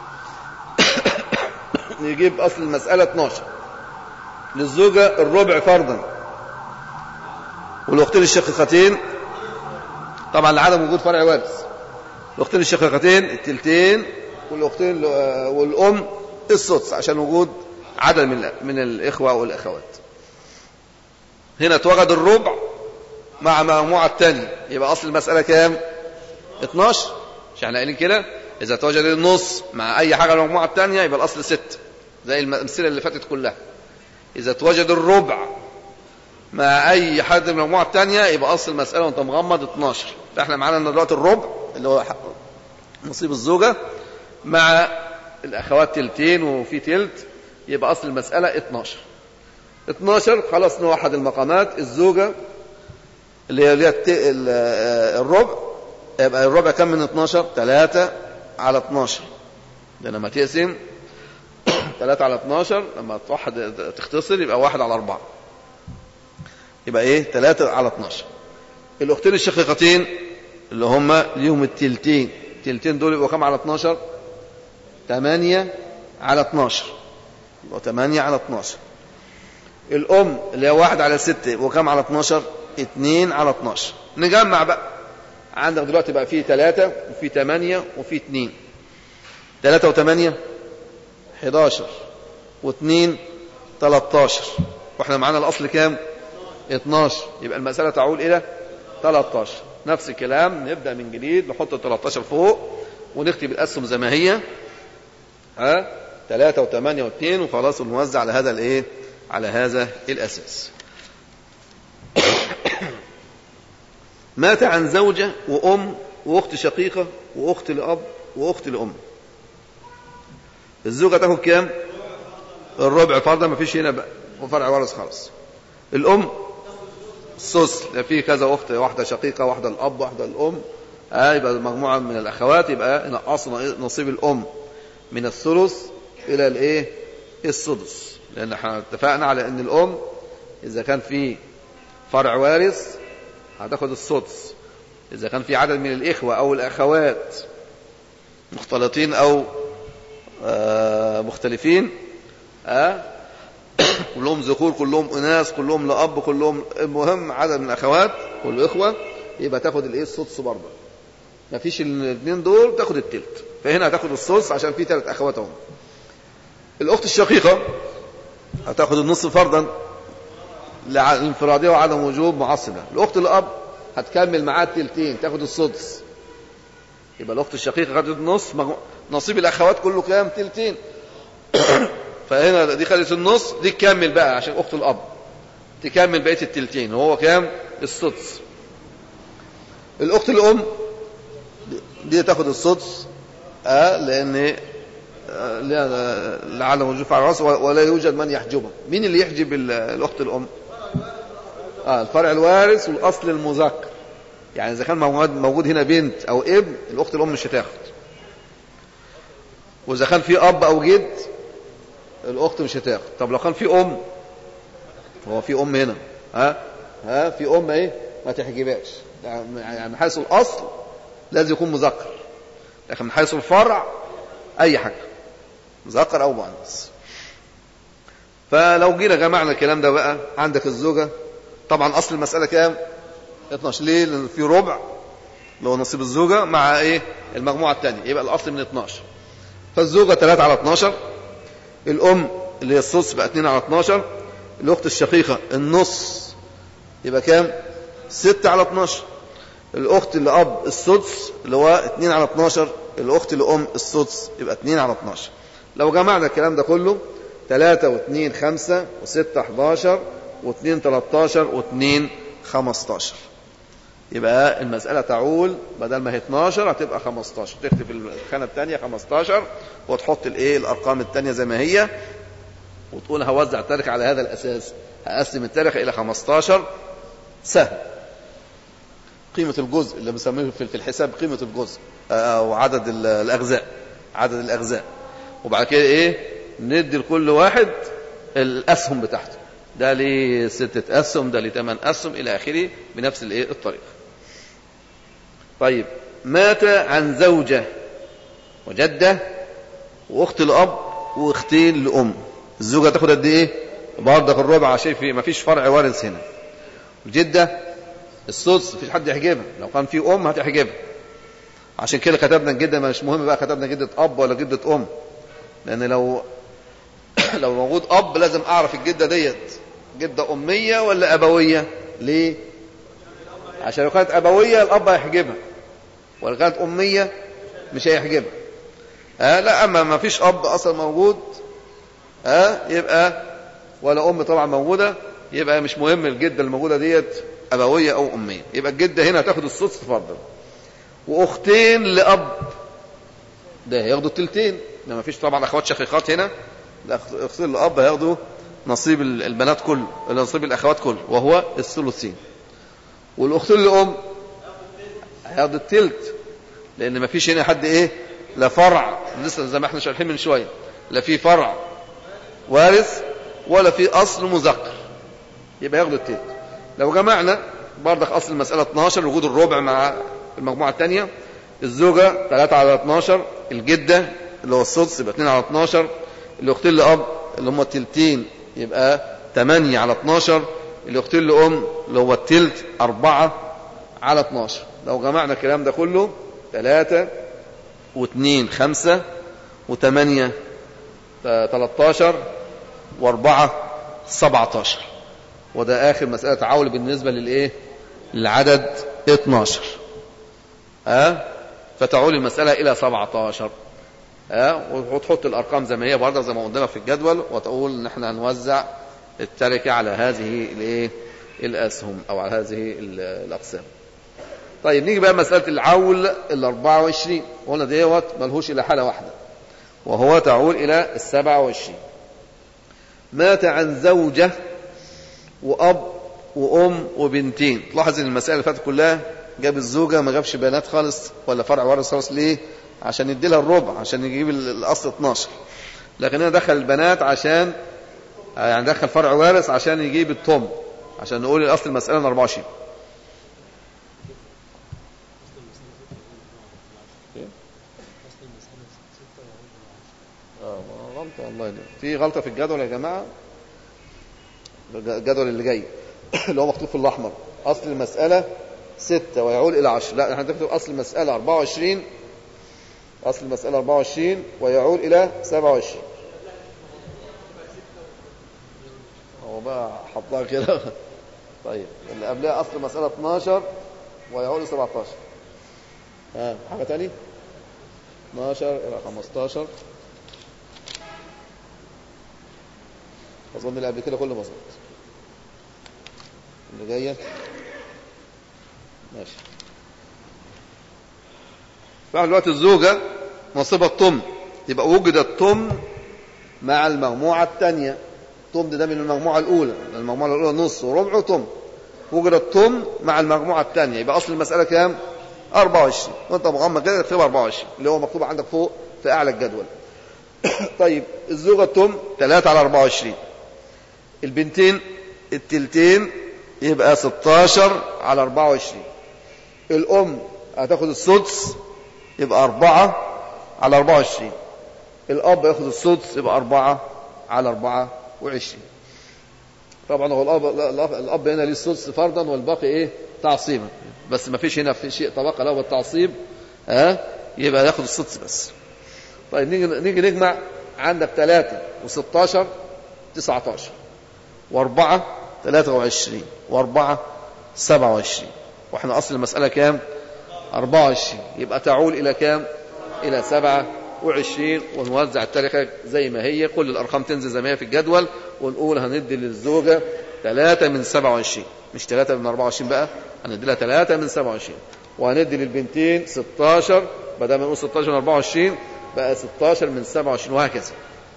نجيب اصل المساله اثناشر. للزوجه الربع فرضا، والاختين الشقيقتين طبعا لعدم وجود فرع وارث، الاختين الشقيقتين التلتين، والاختين والام السدس عشان وجود عدد من من الاخوه والاخوات. هنا اتوجد الربع مع مجموعه الثانيه، يبقى اصل المساله كام؟ اثناشر. مش احنا قايلين كده؟ اذا توجد النص مع اي حاجه من المجموعه الثانيه يبقى الاصل ستة، زي الامثله اللي فاتت كلها. اذا توجد الربع مع اي حد من المجموعه الثانيه يبقى اصل المساله وانت مغمض اثناشر. فاحنا معانا ان دلوقتي الربع اللي هو نصيب الزوجه مع الاخوات تلتين وفي تلت، يبقى اصل المساله اثناشر. اتناشر خلاص نوحد المقامات. الزوجة اللي هي الربع، يبقى الربع كم من اتناشر؟ تلاتة على اتناشر. ده لما تقسم تلاتة على اتناشر لما توحد تختصر يبقى واحد على أربعة، يبقى ايه؟ تلاتة على اتناشر. الأختين الشقيقتين اللي هم ليهم التلتين، التلتين دول يبقوا كم على اتناشر؟ تمانية على اتناشر، يبقوا تمانية على اتناشر. الأم اللي هي واحد على ستة يبقوا كم على اتناشر؟ اتنين على اتناشر. نجمع بقى، عندك دلوقتي بقى فيه تلاتة وفيه تمانية وفيه اتنين. تلاتة وتمانية حداشر، واتنين تلاتاشر، واحنا معانا الأصل كام؟ اتناشر، يبقى المسألة تعول إلى تلاتاشر. نفس الكلام نبدأ من جديد، نحط تلاتاشر فوق ونكتب الأسهم زي ما هي، ها تلاتة وتمانية واتنين، وخلاص ونوزع على هذا الايه؟ على هذا الأساس. مات عن زوجة وأم وأخت شقيقة وأخت لأب وأخت لأم. الزوجة تاخد كام؟ الربع فرضا، ما فيش هنا بقى وفرع ورث خالص. الأم السدس، لا فيه كذا أخت، واحدة شقيقة واحدة الأب واحدة الأم، آه يبقى مجموعة من الأخوات، يبقى نقصنا نصيب الأم من الثلث إلى الإيه؟ السدس، لأن احنا اتفقنا على أن الأم إذا كان في فرع وارث هتاخد السدس، إذا كان في عدد من الإخوة أو الأخوات مختلطين أو آه مختلفين، آه كلهم ذكور كلهم إناث كلهم لأب كلهم، المهم عدد من الأخوات والإخوة، يبقى تاخد الإيه؟ السدس برضه. ما فيش الاثنين دول تاخد التلت، فهنا هتاخد السدس عشان في ثلاث أخوات هم. الأخت الشقيقة هتاخد النصف فرضا لانفرادية وعدم وجوب معصبة. الأخت الأب هتكمل معاه التلتين تاخد السدس، يبقى الأخت الشقيقة خدت النص، نصيب الأخوات كله كام؟ تلتين. فهنا دي خدت النص، دي تكمل بقى عشان أخت الأب تكمل بقية التلتين، وهو كام؟ السدس. الأخت الأم دي تاخد السدس، آه لأن آه لعل وجوب على الرأس ولا يوجد من يحجبها. مين اللي يحجب الأخت الأم؟ آه الفرع الوارث والأصل المذكر، يعني إذا كان موجود هنا بنت أو ابن الأخت الأم مش هتاخد، وإذا كان في أب أو جد الأخت مش هتاخد. طب لو كان في أم، هو في أم هنا، ها ها في أم ايه؟ ما تحجبهاش، يعني من حيث الأصل لازم يكون مذكر، لكن من حيث الفرع أي حاجة مذكر أو مؤنث. فلو جينا جمعنا الكلام ده بقى، عندك الزوجة طبعا أصل المسألة كام؟ اتناشر. ليه؟ لأن في ربع اللي هو نصيب الزوجة مع ايه؟ المجموعة الثانية، يبقى الأصل من اتناشر. فالزوجة تلاتة على اتناشر، الأم اللي هي السدس بقى اتنين على اتناشر، الأخت الشقيقة النص يبقى كام؟ ستة على اتناشر، الأخت اللي أب السدس اللي هو اتنين على اتناشر، الأخت اللي أم السدس يبقى اتنين على اتناشر. لو جمعنا الكلام ده كله تلاتة واتنين خمسة وستة حداشر واتنين تلاتاشر واتنين خمستاشر، يبقى المسألة تعول بدل ما هي اتناشر هتبقى خمستاشر، تكتب الخانة الثانية خمستاشر وتحط الايه؟ الأرقام الثانية زي ما هي، وتقول هوزع التركة على هذا الأساس، هقسم التركة إلى خمستاشر سهم، قيمة الجزء اللي بنسميه في الحساب قيمة الجزء أو عدد الأغذاء، عدد الأغذاء، وبعد كده إيه؟ ندي لكل واحد الأسهم بتاعته، ده ليه ستة أسهم، ده ليه ثمان أسهم إلى آخره بنفس الإيه؟ الطريقة. طيب مات عن زوجة وجدة وأخت الأب وأختين لأم، الزوجة تاخد قد إيه؟ برضك الربع عشان في ما فيش فرع وارث هنا. الجدة السدس، مفيش حد يحجبها، لو كان في أم هتحجبها، عشان كده كتبنا الجدة، مش مهم بقى كتبنا جدة أب ولا جدة أم، لأن لو لو موجود أب لازم أعرف الجدة ديت جدة أمية ولا أبوية. ليه؟ عشان لو كانت أبوية الأب هيحجبها، ولو كانت أمية مش هيحجبها. آه لا، أما ما فيش أب أصلا موجود آه يبقى ولا أم طبعا موجودة، يبقى مش مهم الجدة الموجودة ديت أبوية أو أمية، يبقى الجدة هنا هتاخد السدس فرضا. وأختين لأب ده هياخدوا التلتين، ما فيش طبعا أخوات شقيقات هنا، ده أختين لأب هياخدوا نصيب البنات كله، نصيب الأخوات كله، وهو الثلثين. والأختين لأم هياخدوا التلت، لأن ما فيش هنا حد إيه، لا فرع، لسه زي ما احنا شارحين من شوية، لا في فرع وارث ولا في أصل مذكر، يبقى ياخدوا التلت. لو جمعنا برضك أصل المسألة اتناشر، وجود الربع مع المجموعة الثانية، الزوجة ثلاثة على اتناشر، الجدة اللي هو السدس يبقى اتنين على اتناشر، الأختين لأب اللي هم التلتين يبقى تمانية على اتناشر، الأختين لأم اللي هو التلت أربعة على اتناشر. لو جمعنا الكلام ده كله ثلاثة واثنين خمسة وثمانية تلتاشر واربعة سبعتاشر، وده آخر مسألة تعاول بالنسبة للإيه، للعدد اتناشر. أه؟ فتعول المسألة إلى سبعتاشر. أه؟ وتحط الأرقام زي ما هي برضه زي ما قلنا في الجدول، وتقول إن احنا هنوزع التركة على هذه الإيه، الأسهم أو على هذه الأقسام. طيب نيجي بقى مسألة العول الأربعة وعشرين، وقلنا ديوت ملهوش إلى حالة واحدة، وهو تعول إلى السبعة وعشرين. مات عن زوجة وأب وأم وبنتين. تلاحظ ان المسائل اللي فاتت كلها جاب الزوجة، ما جابش بنات خالص ولا فرع وارث خالص. ليه؟ عشان يدي لها الربع، عشان يجيب الأصل اتناشر. لكن هنا دخل البنات عشان يعني دخل فرع وارث عشان يجيب الطم، عشان نقول الأصل المسألة أربعة وعشرين. اه غلطة والله، في غلطة في الجدول يا جماعة، الجدول اللي جاي اللي هو مكتوب في الأحمر، أصل المسألة ستة ويعول إلى عشر. لا، احنا هنكتب أصل المسألة أربعة وعشرين، أصل المسألة أربعة وعشرين ويعول إلى سبعة وعشرين. هو بقى حطها كده. طيب اللي قبلها أصل المسألة اتناشر ويعول إلى سبعتاشر. ها حاجة تاني؟ اتناشر إلى خمستاشر. أظن اللي قبل كده كله مظبوط. اللي جاية ماشي. فاحنا دلوقتي الزوجة نصيبها الطم، يبقى وجد الطم مع المجموعة الثانية. الطم ده من المجموعة الأولى، المجموعة الأولى نص وربع وطم. وجد الطم مع المجموعة الثانية، يبقى أصل المسألة كام؟ أربعة وعشرين. وأنت مغمض كده تكتب أربعة وعشرين اللي هو مكتوب عندك فوق في أعلى الجدول. طيب الزوجة الطم ثلاثة على أربعة وعشرين، البنتين التلتين يبقى ستاشر على أربعة وعشرين، الأم هتاخد السدس يبقى أربعة على أربعة وعشرين، الأب ياخد السدس يبقى أربعة على أربعة وعشرين. طبعا هو الأب, الأب هنا ليه السدس فرضا والباقي إيه تعصيبا، بس ما فيش هنا في شيء طبقة له بالتعصيب، ها يبقى ياخد السدس بس. طيب نيجي نيجي نجمع، عندك ثلاثة وستاشر تسعتاشر، وأربعة ثلاثة وعشرين، وأربعة سبعة وعشرين، وإحنا أصل المسألة كام؟ أربعة وعشرين. يبقى تعول إلى كام؟ إلى سبعة وعشرين. ونوزع التركة زي ما هي، كل الأرقام تنزل زي ما هي في الجدول، ونقول هندي للزوجة ثلاثة من سبعة وعشرين، مش ثلاثة من أربعة وعشرين بقى، هندي لها ثلاثة من سبعة وعشرين. وهندي للبنتين ستاشر، بدل ما نقول ستاشر من أربعة وعشرين بقى ستاشر من سبعة وعشرين، وهكذا.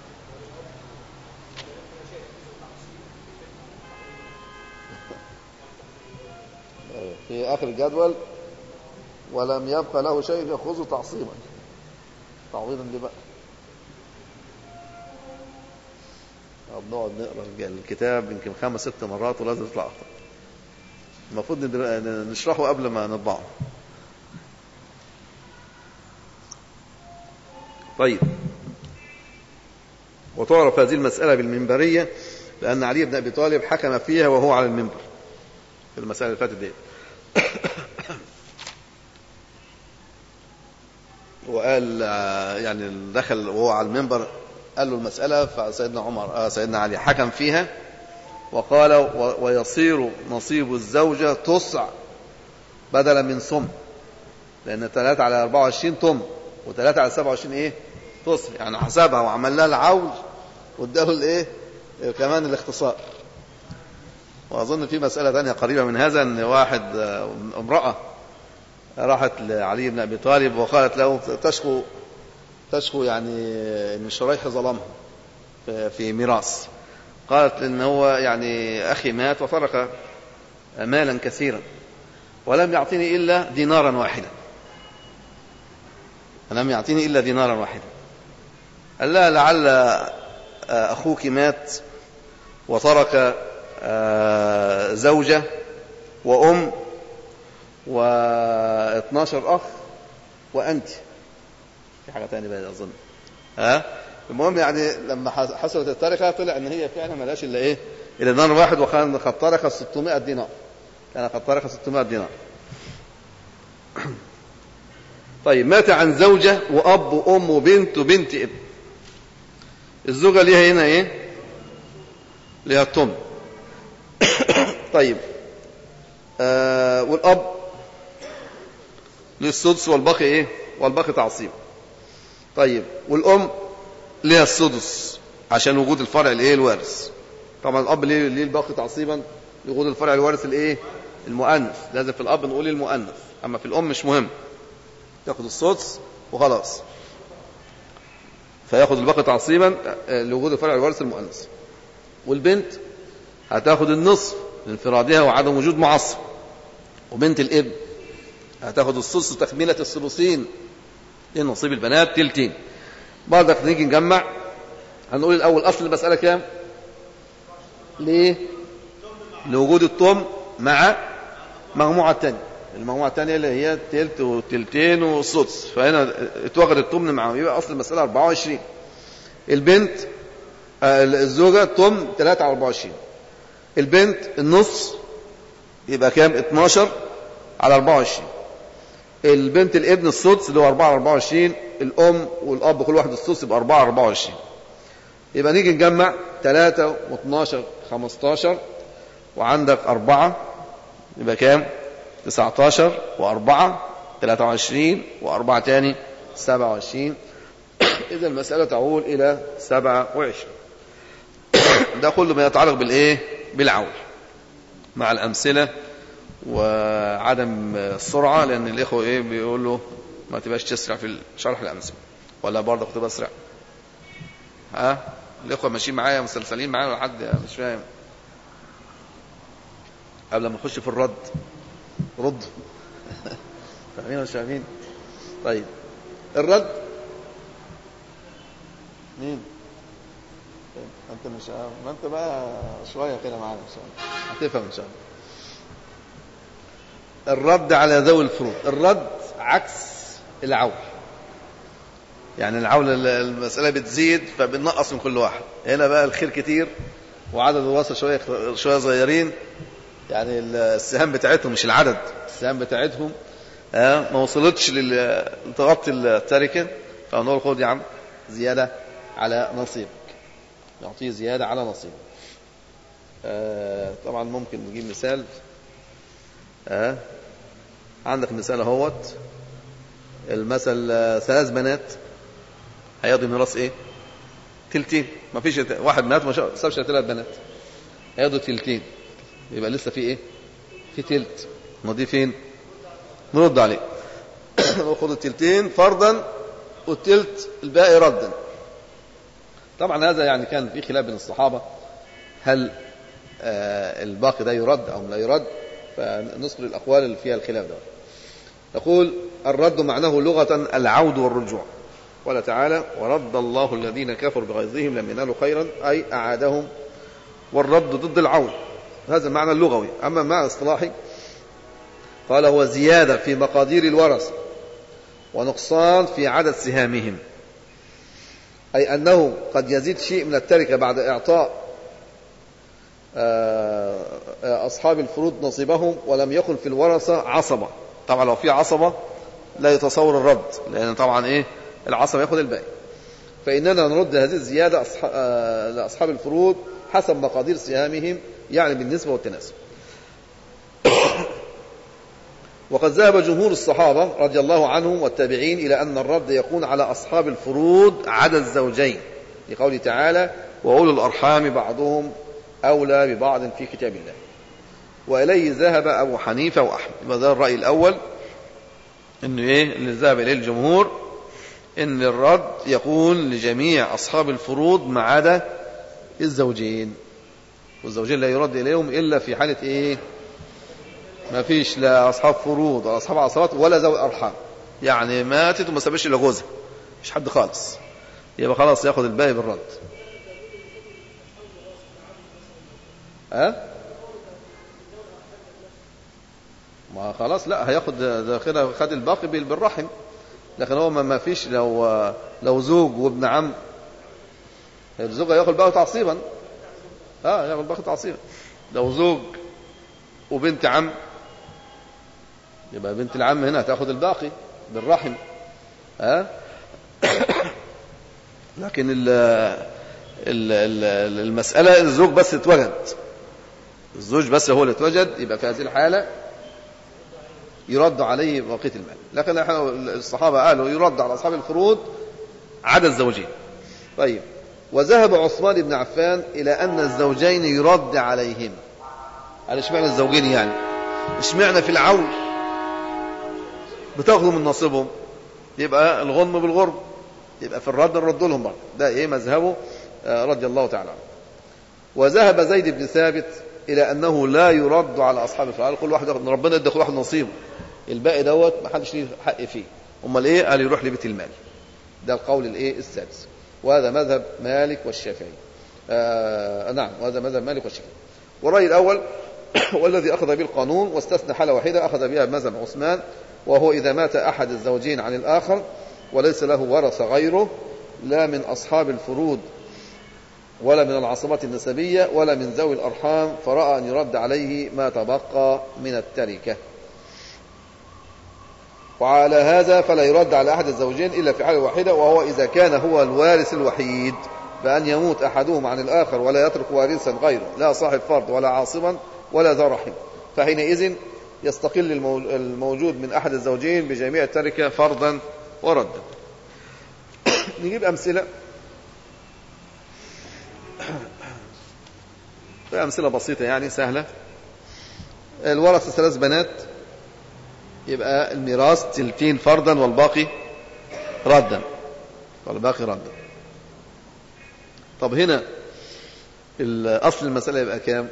في آخر الجدول ولم يبقى له شيء يأخذه تعصيبا. تعويضا ليه بقى؟ بنقعد نقرا الكتاب يمكن خمس ست مرات ولازم يطلع أخطاء. المفروض نشرحه قبل ما نطبعه. طيب، وتعرف هذه المسألة بالمنبرية لأن علي بن أبي طالب حكم فيها وهو على المنبر في المسألة اللي فاتت دي. وقال يعني دخل وهو على المنبر قال له المسألة، فسيدنا عمر آه سيدنا علي حكم فيها وقال ويصير نصيب الزوجة تصع بدلا من صم، لأن ثلاثة على أربعة وعشرين طم وثلاثة على سبعة وعشرين إيه تصع، يعني حسبها وعمل لها العول واداله الإيه كمان الاختصار. وأظن في مسألة ثانية قريبة من هذا، أن واحد امرأة راحت لعلي بن أبي طالب وقالت له تشكو تشكو يعني أن شريح ظلمها في ميراث. قالت إن هو يعني أخي مات وترك مالا كثيرا ولم يعطيني إلا دينارا واحدا، لم يعطيني إلا دينارا واحدا. قال لها لعل أخوك مات وترك زوجة وأم واثناشر أخ وأنت، في حاجة تانية بقى أظن. ها المهم يعني لما حصلت التركة طلع ان هي فعلا ملاش الا ايه الا دينار واحد، وكان قد ترك ستمائة دينار، كان قد ترك ستمائة دينار. طيب مات عن زوجة وأب وأم وبنت وبنت ابن. الزوجة ليها هنا ايه؟ ليها التمن. طيب آه والأب للسدس والباقي ايه؟ والباقي تعصيب. طيب والأم ليها السدس عشان وجود الفرع الايه؟ الوارث. طبعا الأب ليه ليه الباقي تعصيبا؟ لوجود الفرع الوارث الايه؟ المؤنث. لازم في الأب نقول المؤنث، أما في الأم مش مهم، تاخد السدس وخلاص، فياخد الباقي تعصيبا لوجود الفرع الوارث المؤنث. والبنت هتاخد النصف لانفرادها وعدم وجود معصب. وبنت الابن هتاخد السدس تكملة الثلثين، لأن نصيب البنات تلتين. بعد نيجي نجمع، هنقول الأول أصل المسألة كام؟ ليه؟ لوجود التم مع مجموعة تانية، المجموعة التانية اللي هي تلت وتلتين والسدس، فهنا اتوجد التمن معهم، يبقى أصل المسألة أربعة وعشرين. البنت الزوجة التم ثلاثة على أربعة وعشرين، البنت النص يبقى كام؟ اثناشر على أربعة وعشرين. البنت الابن السدس اللي هو أربعة على أربعة وعشرين، الأم والأب كل واحد السدس يبقى أربعة على أربعة وعشرين. يبقى نيجي نجمع ثلاثة واثناشر خمستاشر، وعندك أربعة يبقى كام؟ تسعتاشر وأربعة ثلاثة وعشرين، وأربعة تاني سبعة وعشرين. إذا المسألة تعول إلى سبعة وعشرين. ده كله ما يتعلق بالإيه؟ بالعول، مع الأمثلة وعدم السرعة، لأن الإخوة إيه بيقول له ما تبقاش تسرع في شرح الأمثلة، ولا برضه كنت بسرع؟ ها الإخوة ماشيين معايا مسلسلين معايا ولا حد مش فاهم؟ قبل ما نخش في الرد رد. فاهمين ولا مش فاهمين؟ طيب الرد مين؟ انت مش ما انت بقى شويه كده معانا ان شاء الله هتفهم ان شاء الله. الرد على ذوي الفروض، الرد عكس العول. يعني العول المسألة بتزيد فبنقص من كل واحد، هنا بقى الخير كتير وعدد الوراثة شوية شوية صغيرين، يعني السهام بتاعتهم مش العدد، السهام بتاعتهم ما وصلتش لتغطي التركة، فنقول خد يا عم زيادة على نصيبك، نعطيه زيادة على نصيبك. طبعا ممكن نجيب مثال. أه؟ عندك مثال اهوت، المثل ثلاث بنات هياخدوا ميراث ايه؟ تلتين. ما فيش واحد مات ما سابش ثلاث بنات، هياخدوا تلتين، يبقى لسه في ايه؟ في تلت. نضيف فين؟ نرد عليه. ناخد التلتين فرضا والتلت الباقي ردا. طبعا هذا يعني كان في خلاف بين الصحابة، هل آه الباقي ده يرد او لا يرد؟ فنذكر الأقوال اللي فيها الخلاف ده. نقول الرد معناه لغة العود والرجوع. قال تعالى ورد الله الذين كفروا بغيظهم لم ينالوا خيرا، أي أعادهم، والرد ضد العود، هذا المعنى اللغوي. أما المعنى الاصطلاحي قال هو زيادة في مقادير الورثة ونقصان في عدد سهامهم، أي أنه قد يزيد شيء من التركة بعد إعطاء أصحاب الفروض نصيبهم ولم يكن في الورثة عصبة. طبعا لو في عصبة لا يتصور الرد، لأن طبعا إيه العصبة يأخذ الباقي. فإننا نرد هذه الزيادة لأصحاب الفروض حسب مقادير سهامهم، يعني بالنسبة والتناسب. وقد ذهب جمهور الصحابة رضي الله عنهم والتابعين إلى أن الرد يكون على أصحاب الفروض عدد زوجين، لقوله تعالى وأولو الأرحام بعضهم أولى ببعض في كتاب الله. وإليه ذهب أبو حنيفة وأحمد. وذا الرأي الأول إنه إيه اللي ذهب إليه الجمهور، إن الرد يكون لجميع أصحاب الفروض ما عدا الزوجين. والزوجين لا يرد إليهم إلا في حالة إيه؟ ما فيش لا أصحاب فروض ولا أصحاب عصبات ولا ذوي أرحام، يعني ماتت وما سابش إلا جوزها، مش حد خالص، يبقى خلاص ياخد الباقي بالرد. أه؟ ما خلاص لا هياخد ده كده، خد الباقي بالرحم، لكن هو ما فيش لو لو زوج وابن عم، الزوج هياخد الباقي تعصيبا. اه ياخد الباقي تعصيبا. لو زوج وبنت عم يبقى بنت العم هنا هتاخد الباقي بالرحم. ها أه؟ لكن ال ال المسألة الزوج بس اتوجد، الزوج بس هو اللي اتوجد، يبقى في هذه الحالة يرد عليه بقية المال. لكن الصحابة قالوا يرد على أصحاب الفروض عدد زوجين. طيب، وذهب عثمان بن عفان إلى أن الزوجين يرد عليهم. قال اشمعنى الزوجين يعني؟ اشمعنى في العول بتاخذوا من نصيبهم؟ يبقى الغنم بالغرب، يبقى في الرد نرد لهم برضه. ده ايه مذهبه رضي الله تعالى عنه. وذهب زيد بن ثابت إلى أنه لا يرد على أصحاب الفروض، كل واحد ياخد، ربنا ادى كل واحد نصيبه، الباقي دوت ما حدش ليه حق فيه. امال ايه؟ قال يروح لبيت المال. ده القول الايه السادس، وهذا مذهب مالك والشافعي. آه نعم، وهذا مذهب مالك والشافعي. والرأي الأول والذي أخذ به القانون واستثنى حالة واحدة أخذ بها مذهب عثمان، وهو إذا مات أحد الزوجين عن الآخر وليس له ورث غيره، لا من أصحاب الفروض ولا من العصبات النسبية ولا من ذوي الأرحام، فرأى أن يرد عليه ما تبقى من التركة. وعلى هذا فلا يرد على أحد الزوجين إلا في حالة واحدة، وهو إذا كان هو الوارث الوحيد، بأن يموت أحدهم عن الآخر ولا يترك وارثا غيره، لا صاحب فرض ولا عاصبا ولا ذا رحم، فحينئذ يستقل الموجود من أحد الزوجين بجميع التركة فرضا وردا. نجيب أمثلة، أمثلة بسيطة يعني سهلة. الورثة ثلاث بنات، يبقى الميراث تلتين فرضا والباقي ردا، والباقي ردا. طب هنا أصل المسألة يبقى كام؟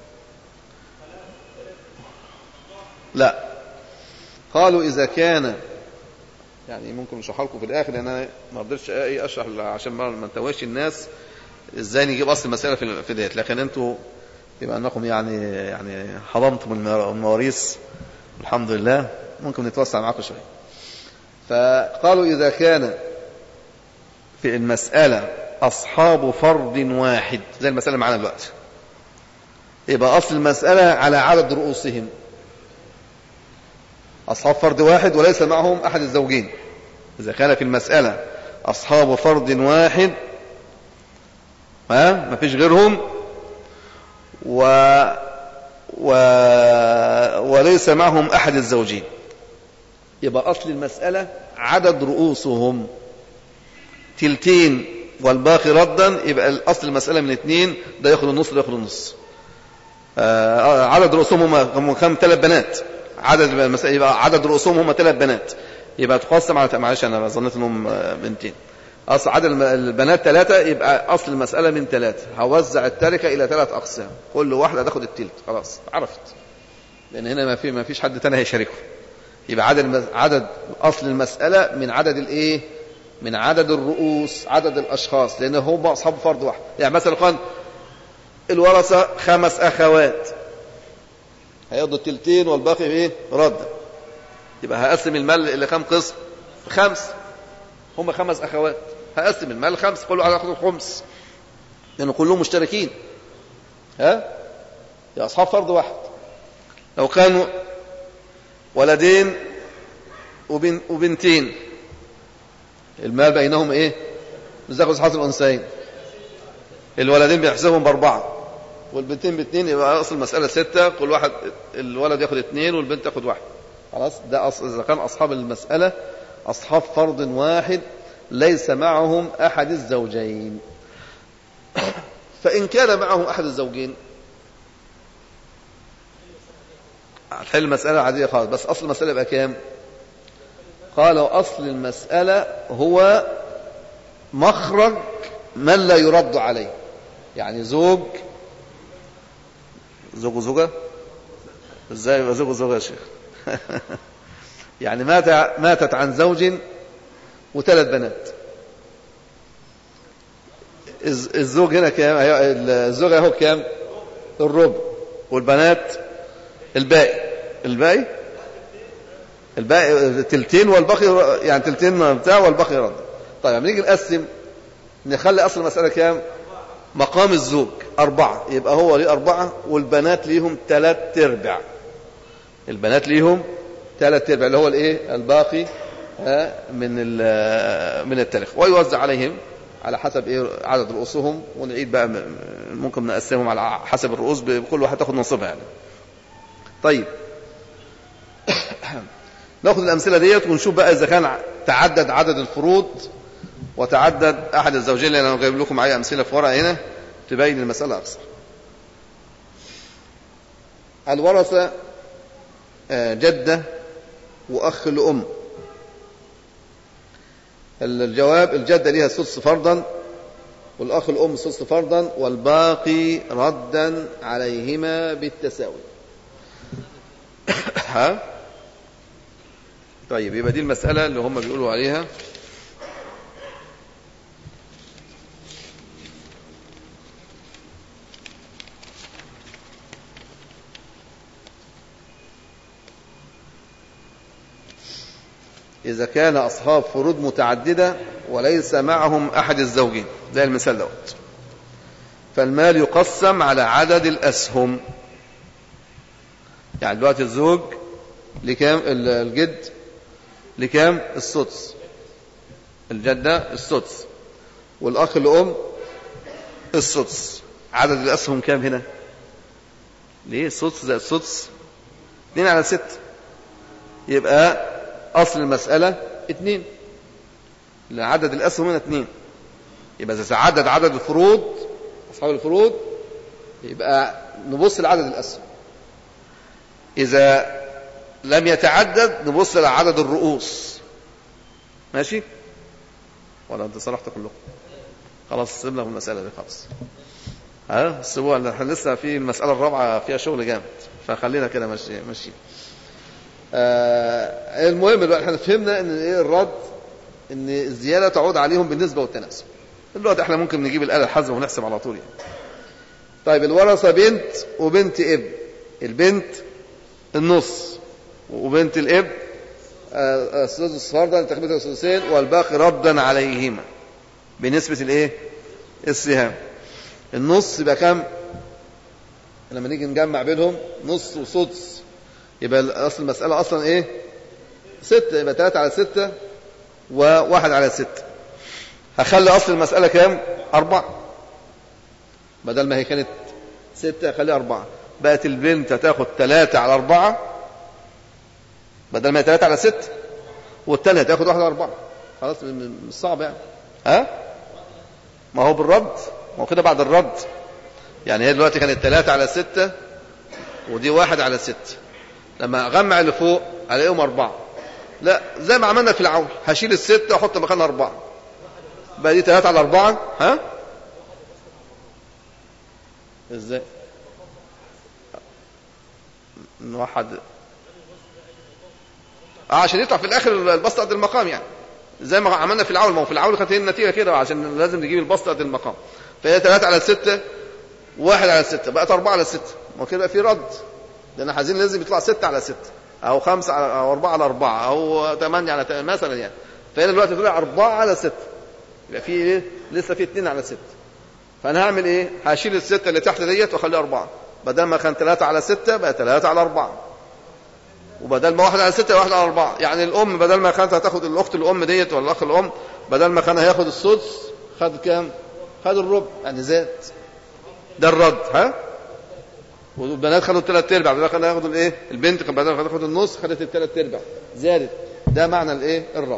لا، قالوا إذا كان، يعني ممكن نشرح لكم في الآخر لأن أنا ما قدرتش أشرح عشان ما نتوهش الناس إزاي نجيب أصل المسألة في ديت، لكن أنتوا بما أنكم يعني يعني حضمتم المواريث الحمد لله ممكن نتوسع معكم شوية. فقالوا إذا كان في المسألة أصحاب فرض واحد زي المسألة معنا دلوقتي، يبقى أصل المسألة على عدد رؤوسهم، أصحاب فرض واحد وليس معهم أحد الزوجين. إذا كان في المسألة أصحاب فرض واحد ما ما فيش غيرهم و... و... وليس معهم أحد الزوجين، يبقى أصل المسألة عدد رؤوسهم تلتين والباقي ردا، يبقى الأصل المسألة من اثنين، ده ياخد النص ده ياخد النص. آه عدد رؤوسهم هم, هم كم؟ ثلاث بنات. عدد المسألة يبقى عدد رؤوسهم هم ثلاث بنات، يبقى تقسم على، معلش أنا ظنيت أنهم بنتين، أصل عدد البنات ثلاثة، يبقى أصل المسألة من ثلاثة. هوزع التركة إلى ثلاث أقسام، كل واحدة تاخد التلت، خلاص عرفت، لأن هنا ما في ما فيش حد تاني هيشاركه. يبقى عدد عدد أصل المسألة من عدد الإيه؟ من عدد الرؤوس، عدد الأشخاص، لأن هم أصحاب فرض واحد. يعني مثلا قال الورثة خمس أخوات، هياخدوا التلتين والباقي إيه؟ رد. يبقى هقسم المال إلى كم قسم؟ خمس. هم خمس أخوات، هقسم المال خمس، كل واحد ياخد الخمس، لأن يعني كلهم مشتركين. ها؟ يا أصحاب فرض واحد. لو كانوا ولدين وبن وبنتين، المال بينهم ايه؟ بالذكر وحظ الانثيين. الولدين بيحسبهم باربعه والبنتين باثنين، يبقى اصل المساله سته، كل واحد الولد ياخد اثنين والبنت تاخد واحد، خلاص. ده أصل اذا كان اصحاب المساله اصحاب فرض واحد ليس معهم احد الزوجين. فان كان معهم احد الزوجين هتحل المساله عاديه خالص، بس اصل المساله يبقى كام؟ قالوا أصل المسألة هو مخرج من لا يرد عليه، يعني زوج زوج وزوجة؟ ازاي يبقى زوج وزوجة يا شيخ؟ يعني مات ماتت عن زوج وثلاث بنات. الزوج هنا كام؟ الزوجة اهو كام؟ الربع. والبنات الباقي. الباقي الباقي تلتين والباقي يعني تلتين بتاع والباقي رد. طيب نيجي نقسم، نخلي اصل المسألة كام؟ مقام الزوج أربعة، يبقى هو ليه أربعة والبنات ليهم ثلاث ارباع. البنات ليهم ثلاث ارباع اللي هو الايه؟ الباقي من من التاريخ، ويوزع عليهم على حسب ايه عدد رؤوسهم، ونعيد بقى ممكن نقسمهم على حسب الرؤوس، بكل واحد تاخد نصيبها يعني. طيب ناخد الامثله ديت ونشوف بقى اذا كان تعدد عدد الفروض وتعدد احد الزوجين، لان انا جايب لكم معايا امثله في ورقه هنا تبين المساله اكثر. الورثه جده واخ لام. الجواب: الجده ليها السدس فرضا، والاخ الام السدس فرضا، والباقي ردا عليهما بالتساوي. ها طيب يبقى دي المساله اللي هم بيقولوا عليها إذا كان أصحاب فروض متعددة وليس معهم أحد الزوجين، ده المثال دوت، فالمال يقسم على عدد الأسهم. يعني دلوقتي الزوج لكام؟ الجد لكام؟ السدس. الجدة السدس، والأخ الأم السدس. عدد الأسهم كام هنا؟ ليه السدس زي السدس؟ اثنين على ست، يبقى أصل المسألة اثنين، لعدد الأسهم هنا اثنين. يبقى إذا تعدد عدد الفروض أصحاب الفروض يبقى نبص لعدد الأسهم. إذا لم يتعدد نبص لعدد الرؤوس. ماشي؟ ولا أنت صلحت كلكم؟ خلاص سيبنا في المسألة دي خلاص. ها السبوع اللي احنا لسه في المسألة الرابعة فيها شغل جامد، فخلينا كده ماشي ماشي. آه المهم دلوقتي احنا فهمنا ان ايه الرد، ان الزياده تعود عليهم بالنسبه والتناسب. دلوقتي احنا ممكن نجيب الاله الحاسبه ونحسب على طول يعني. طيب الورثه بنت وبنت ابن. البنت النص وبنت الابن السدس فرضا لتكمله الثلثين، والباقي ردا عليهما بنسبه الايه؟ السهام. النص يبقى كام لما نيجي نجمع بينهم؟ نص وسدس، يبقى أصل المسألة أصلا إيه؟ ستة، يبقى ثلاثة على ستة وواحد على ستة. هخلي أصل المسألة كام؟ أربعة، بدل ما هي كانت ستة هخليها أربعة. بقت البنت هتاخد ثلاثة على أربعة بدل ما هي ثلاثة على ستة، والتانية هتاخد واحد على أربعة. خلاص مش صعب يعني. ها؟ ما هو بالرد، ما هو كده بعد الرد. يعني هي دلوقتي كانت ثلاثة على ستة ودي واحد على ستة، لما أغمع اللي فوق ألاقيهم أربعة. لا، زي ما عملنا في العول، هشيل الستة وأحط مكانها أربعة، بقى دي ثلاثة على أربعة. ها؟ إزاي؟ نوحد آه عشان يطلع في الآخر البسط قد المقام، يعني زي ما عملنا في العول. ما هو في العول كانت هي النتيجة كده، عشان لازم نجيب البسط قد المقام. فهي ثلاثة على ستة وواحد على ستة، بقت أربعة على ستة. ما كده في رد، لأن عايزين لازم يطلع ستة على ستة أو خمسة على أو أربعة على أربعة أو ثمانية على ثمانية مثلا يعني. فهنا دلوقتي طلع أربعة على ستة، يبقى في إيه؟ لسه في اثنين على ستة. فأنا هعمل إيه؟ هشيل الستة اللي تحت ديت وأخليها أربعة، بدل ما كان ثلاثة على ستة بقى ثلاثة على أربعة، وبدل ما واحد على ستة واحد على أربعة. يعني الأم بدل ما كانت هتاخد الأخت الأم ديت ولا الأخ الأم، بدل ما كان هياخد السدس خد كام؟ خد الربع، يعني زاد. ده الرد. ها؟ والبنات خدوا الثلاث ارباع، بدل كانوا ياخدوا الايه؟ البنت كانت بدل ما تاخد النص خدت الثلاث ارباع، زادت. ده معنى الايه؟ الرد.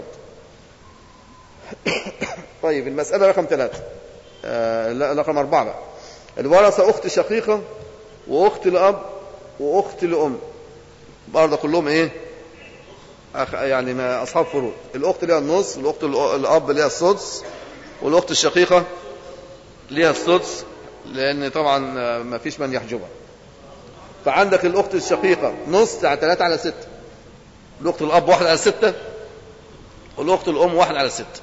طيب المسألة رقم ثلاثة، آه لا رقم أربعة بقى. الورثة أخت شقيقة وأخت لأب وأخت لأم، برضه كلهم ايه؟ أخ... يعني ما أصحاب فروض. الأخت ليها النص، والأخت الأب ليها السدس، والأخت الشقيقة ليها السدس، لأن طبعا ما فيش من يحجبها. فعندك الأخت الشقيقة نص على ثلاثة على ستة، الأخت الأب واحد على ستة، والأخت الأم واحد على ستة.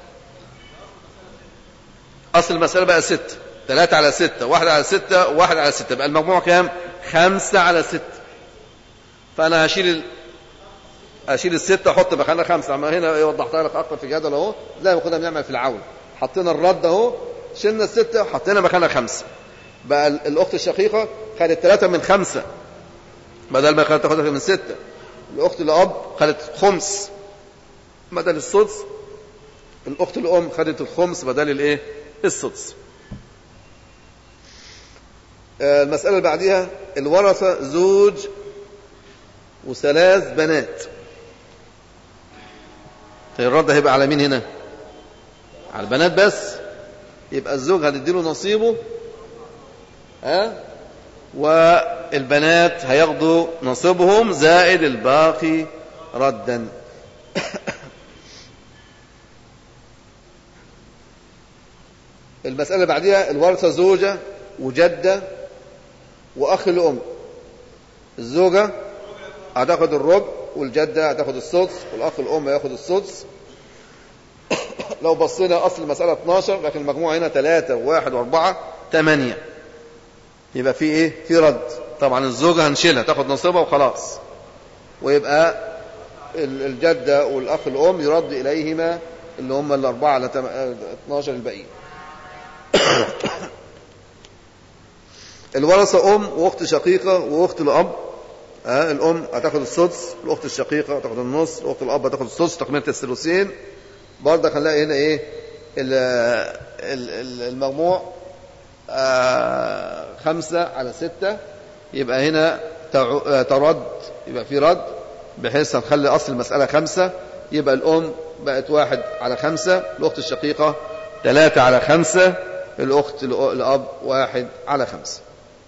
أصل المسألة بقى ستة، ثلاثة على ستة، واحد على ستة، واحد على ستة، بقى المجموع كام؟ خمسة على ستة. فأنا هشيل ال... أشيل الستة أحط مكانها خمسة. أما هنا وضحتها لك أكتر في جدول أهو، زي ما كنا بنعمل في العون، حطينا الرد أهو، شلنا الستة وحطينا مكانها خمسة. بقى الأخت الشقيقة خدت ثلاثة من خمسة بدل ما كانت تاخدها من ستة. الأخت الأب خدت خمس بدل السدس. الأخت الأم خدت الخمس بدل الإيه؟ السدس. المسألة اللي بعديها الورثة زوج وثلاث بنات. الرد هيبقى على مين هنا؟ على البنات بس. يبقى الزوج هتديله نصيبه، ها، والبنات هياخدوا نصيبهم زائد الباقي ردا. المسألة اللي بعديها الورثة زوجة وجدة وأخ الأم. الزوجة هتاخد الربع، والجدة هتاخد السدس، والأخ الأم هياخد السدس. لو بصينا أصل المسألة اثناشر، لكن المجموع هنا ثلاثة وواحد وأربعة ثمانية. يبقى في إيه؟ في رد. طبعا الزوجة هنشيلها تاخد نصيبها وخلاص، ويبقى الجدة والأخ الأم يرد إليهما اللي هم الأربعة على اثناشر الباقيين. الورثة أم وأخت شقيقة وأخت الأب. آه الأم هتاخد السدس، الأخت الشقيقة هتاخد النص، الأخت الأب هتاخد السدس، تكملة الثلثين. برضه هنلاقي هنا إيه المجموع؟ آه خمسة على ستة. يبقى هنا ترد، يبقى في رد، بحيث هنخلي أصل المسألة خمسة. يبقى الأم بقت واحد على خمسة، الأخت الشقيقة ثلاثة على خمسة، الأخت الأب واحد على خمسة.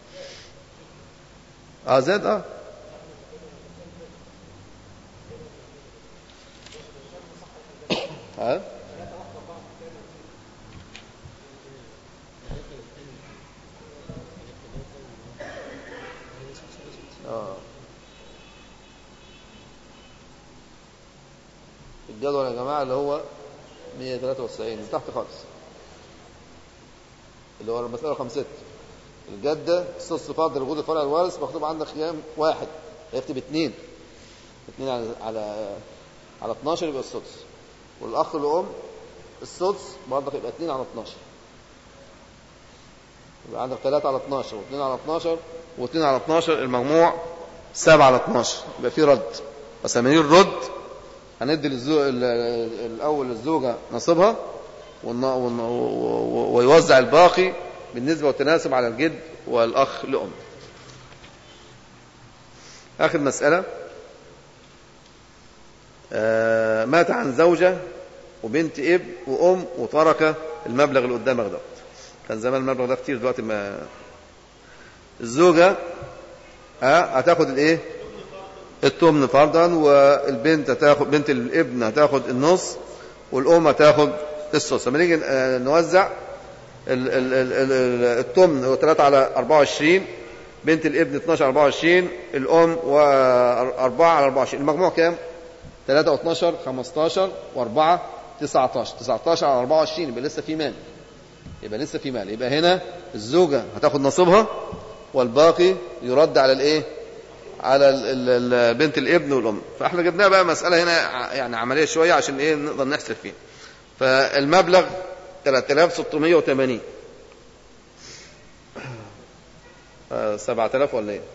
اه زاد اه ها اه الجدول يا جماعة اللي هو مية وثلاثة وتسعين من تحت خالص، اللي هو المسألة خمسة. الجدة السدس فاضل وجود الفرع الوارث، مكتوب عندك خيام واحد، هيكتب اثنين اثنين على على على اثناشر يبقى السدس. والأخ الأم السدس برضك يبقى اثنين على اثناشر، يبقى عندك ثلاثة على اثناشر واثنين على اثناشر واثنين على اثناشر، المجموع سبعة على اثناشر. يبقى في رد. بس لما نيجي الرد هندي الأول للزوجة نصيبها، ويوزع الباقي بالنسبة والتناسب على الجد والأخ لأم. آخر مسألة، آه مات عن زوجة وبنت ابن وأم وترك المبلغ اللي قدامك ده. كان زمان المبلغ ده كتير، دلوقتي ما. الزوجة آه هتاخد الايه؟ التمن فرضا، والبنت هتاخد، بنت الابن هتاخد النص، والأم هتاخد السدس. لما نيجي نوزع التمن هو ثلاثة على أربعة وعشرين، بنت الابن اثناشر على أربعة وعشرين، الأم وأربعة على أربعة وعشرين. المجموع كام؟ ثلاثة واثناشر خمستاشر وأربعة تسعتاشر. تسعتاشر على أربعة وعشرين يبقى لسه في مال، يبقى لسه في مال. يبقى هنا الزوجة هتاخد نصيبها، والباقي يرد على الايه؟ على ال ال بنت الابن والأم. فاحنا جبناها بقى مسألة هنا يعني عملية شوية عشان ايه نقدر نحسب فيها. فالمبلغ ثلاثة آلاف وستمية وثمانين. سبعة آلاف ولا ايه؟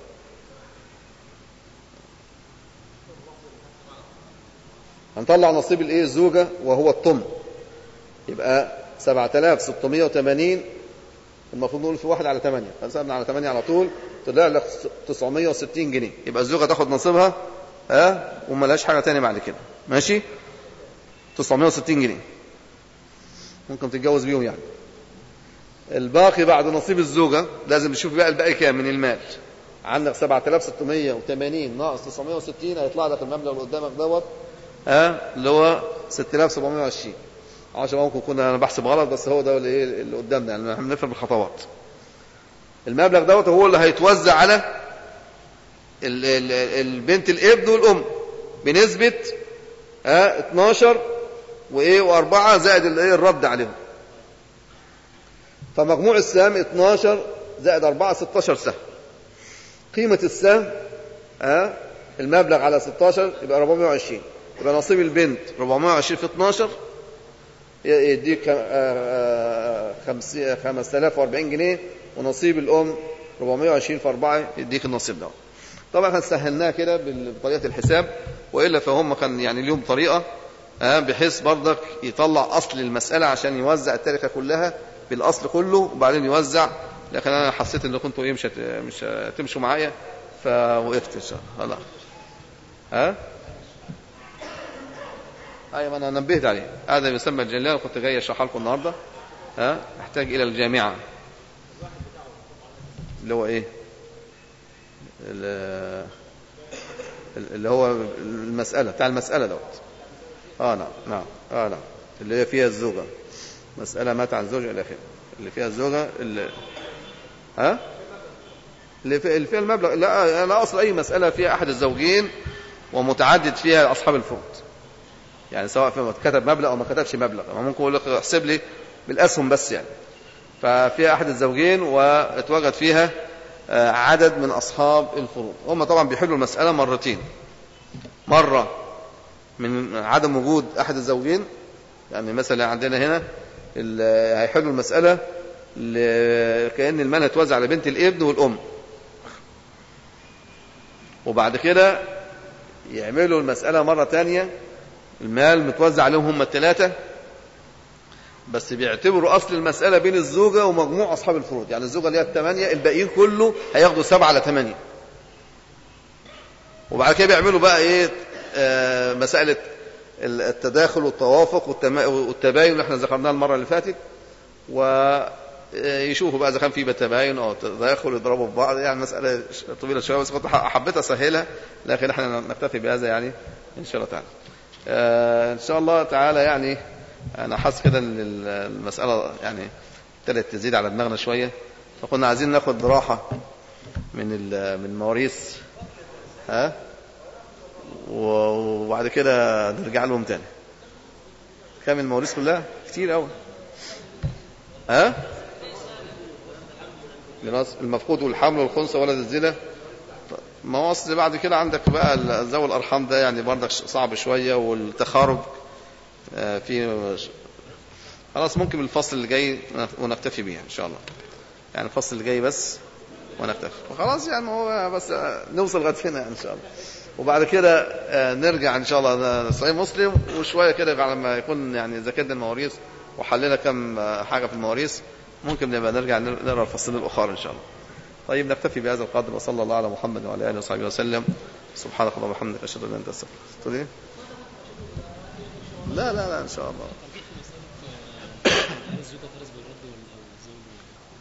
هنطلع نصيب الايه؟ الزوجة وهو الطم. يبقى سبعة آلاف وستمية وثمانين، المفروض نقول في واحد على ثمانية، فنسألنا على ثمانية على طول، طلع لك تسعمية وستين جنيه. يبقى الزوجة تاخد نصيبها ها وما لهاش حاجة تانية بعد كده. ماشي؟ تسعمية وستين جنيه ممكن تتجوز بيهم يعني. الباقي بعد نصيب الزوجة لازم نشوف بقى الباقي كام من المال. عندك سبعة آلاف وستمية وثمانين ناقص تسعمية وستين، هيطلع لك المبلغ اللي قدامك دوت ها اللي هو ستة آلاف وسبعمية وعشرين. عشان ممكن كنا انا بحسب غلط، بس هو ده اللي, اللي قدامنا، يعني احنا بنفهم الخطوات. المبلغ دوت هو اللي هيتوزع على البنت الابن والأم بنسبة ها اتناشر وإيه وأربعة زائد الإيه الرد عليهم. فمجموع السهم اتناشر زائد أربعة ستاشر سهم. قيمة السهم ها المبلغ على ستاشر يبقى أربعمائة وعشرين. يبقى نصيب البنت أربعمائة وعشرين في اتناشر يديك خمسة آلاف وأربعين جنيه، ونصيب الأم أربعمائة وعشرين في أربعة يديك النصيب ده. طبعا احنا سهلناها كده بطريقة الحساب، وإلا فهم كان يعني ليهم طريقة بحيث برضك يطلع أصل المسألة عشان يوزع التركة كلها بالأصل كله وبعدين يوزع. لكن أنا حسيت إن كنتوا إيه مش هت... مش هتمشوا معايا فوقفت إن شاء الله. ها أيوة أنا نبهت عليه، هذا يسمى الجلال، كنت جاي أشرح لكم النهاردة. ها أحتاج إلى الجامعة اللي هو إيه اللي هو المسألة بتاع المسألة دوت. آه نعم نعم آه نعم اللي هي فيها الزوجة، مسألة مات عن زوجة إلى آخره، اللي فيها الزوجة اللي ها اللي فيها المبلغ. لا أنا أصل أي مسألة فيها أحد الزوجين ومتعدد فيها أصحاب الفروض، يعني سواء في كتب مبلغ أو ما كتبش مبلغ، ممكن يقول لك احسب لي بالأسهم بس يعني. ففيها أحد الزوجين واتوجد فيها عدد من أصحاب الفروض، هم طبعا بيحلوا المسألة مرتين، مرة من عدم وجود أحد الزوجين، يعني مثلا عندنا هنا هيحلوا المسألة كأن المال اتوزع على بنت الابن والأم، وبعد كده يعملوا المسألة مرة تانية المال متوزع عليهم هم الثلاثة، بس بيعتبروا أصل المسألة بين الزوجة ومجموع أصحاب الفروض، يعني الزوجة اللي هي الثمانية الباقيين كله هياخدوا سبعة على ثمانية. وبعد كده بيعملوا بقى إيه آه مسألة التداخل والتوافق والتباين اللي احنا ذكرناها المرة اللي فاتت، ويشوفوا بقى إذا كان في تباين أو تداخل يضربوا في بعض، يعني مسألة طويلة شوية بس كنت حبيت أسهلها، لكن احنا نكتفي بهذا يعني إن شاء الله تعالى. آه إن شاء الله تعالى يعني أنا حاسس كده إن المسألة يعني ابتدت تزيد على دماغنا شوية، فكنا عايزين ناخد راحة من من المواريث ها وبعد كده نرجع لهم تاني. كام المواريث كلها؟ كتير قوي. ها المفقود والحمل والخنثى ولد الزنا. ما هو اصل بعد كده عندك بقى ذوي الارحام ده يعني برضك صعب شويه، والتخارج في خلاص ممكن الفصل اللي جاي ونكتفي بيها ان شاء الله، يعني الفصل اللي جاي بس ونكتفي وخلاص، يعني هو بس نوصل لغايه هنا ان شاء الله، وبعد كده نرجع ان شاء الله صحيح مسلم، وشويه كده على ما يكون يعني ذاكرنا المواريث وحلينا كم حاجه في المواريث ممكن نبقى نرجع نقرا الفصل الاخر ان شاء الله. طيب نكتفي بهذا القدر، وصلى الله على محمد وعلى اله وصحبه وسلم. سبحانك اللهم وبحمدك اشهد ان لا اله الا انت استغفرك. لا لا لا ان شاء الله.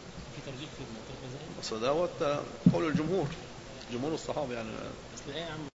بس دوت قول الجمهور، جمهور الصحابه يعني.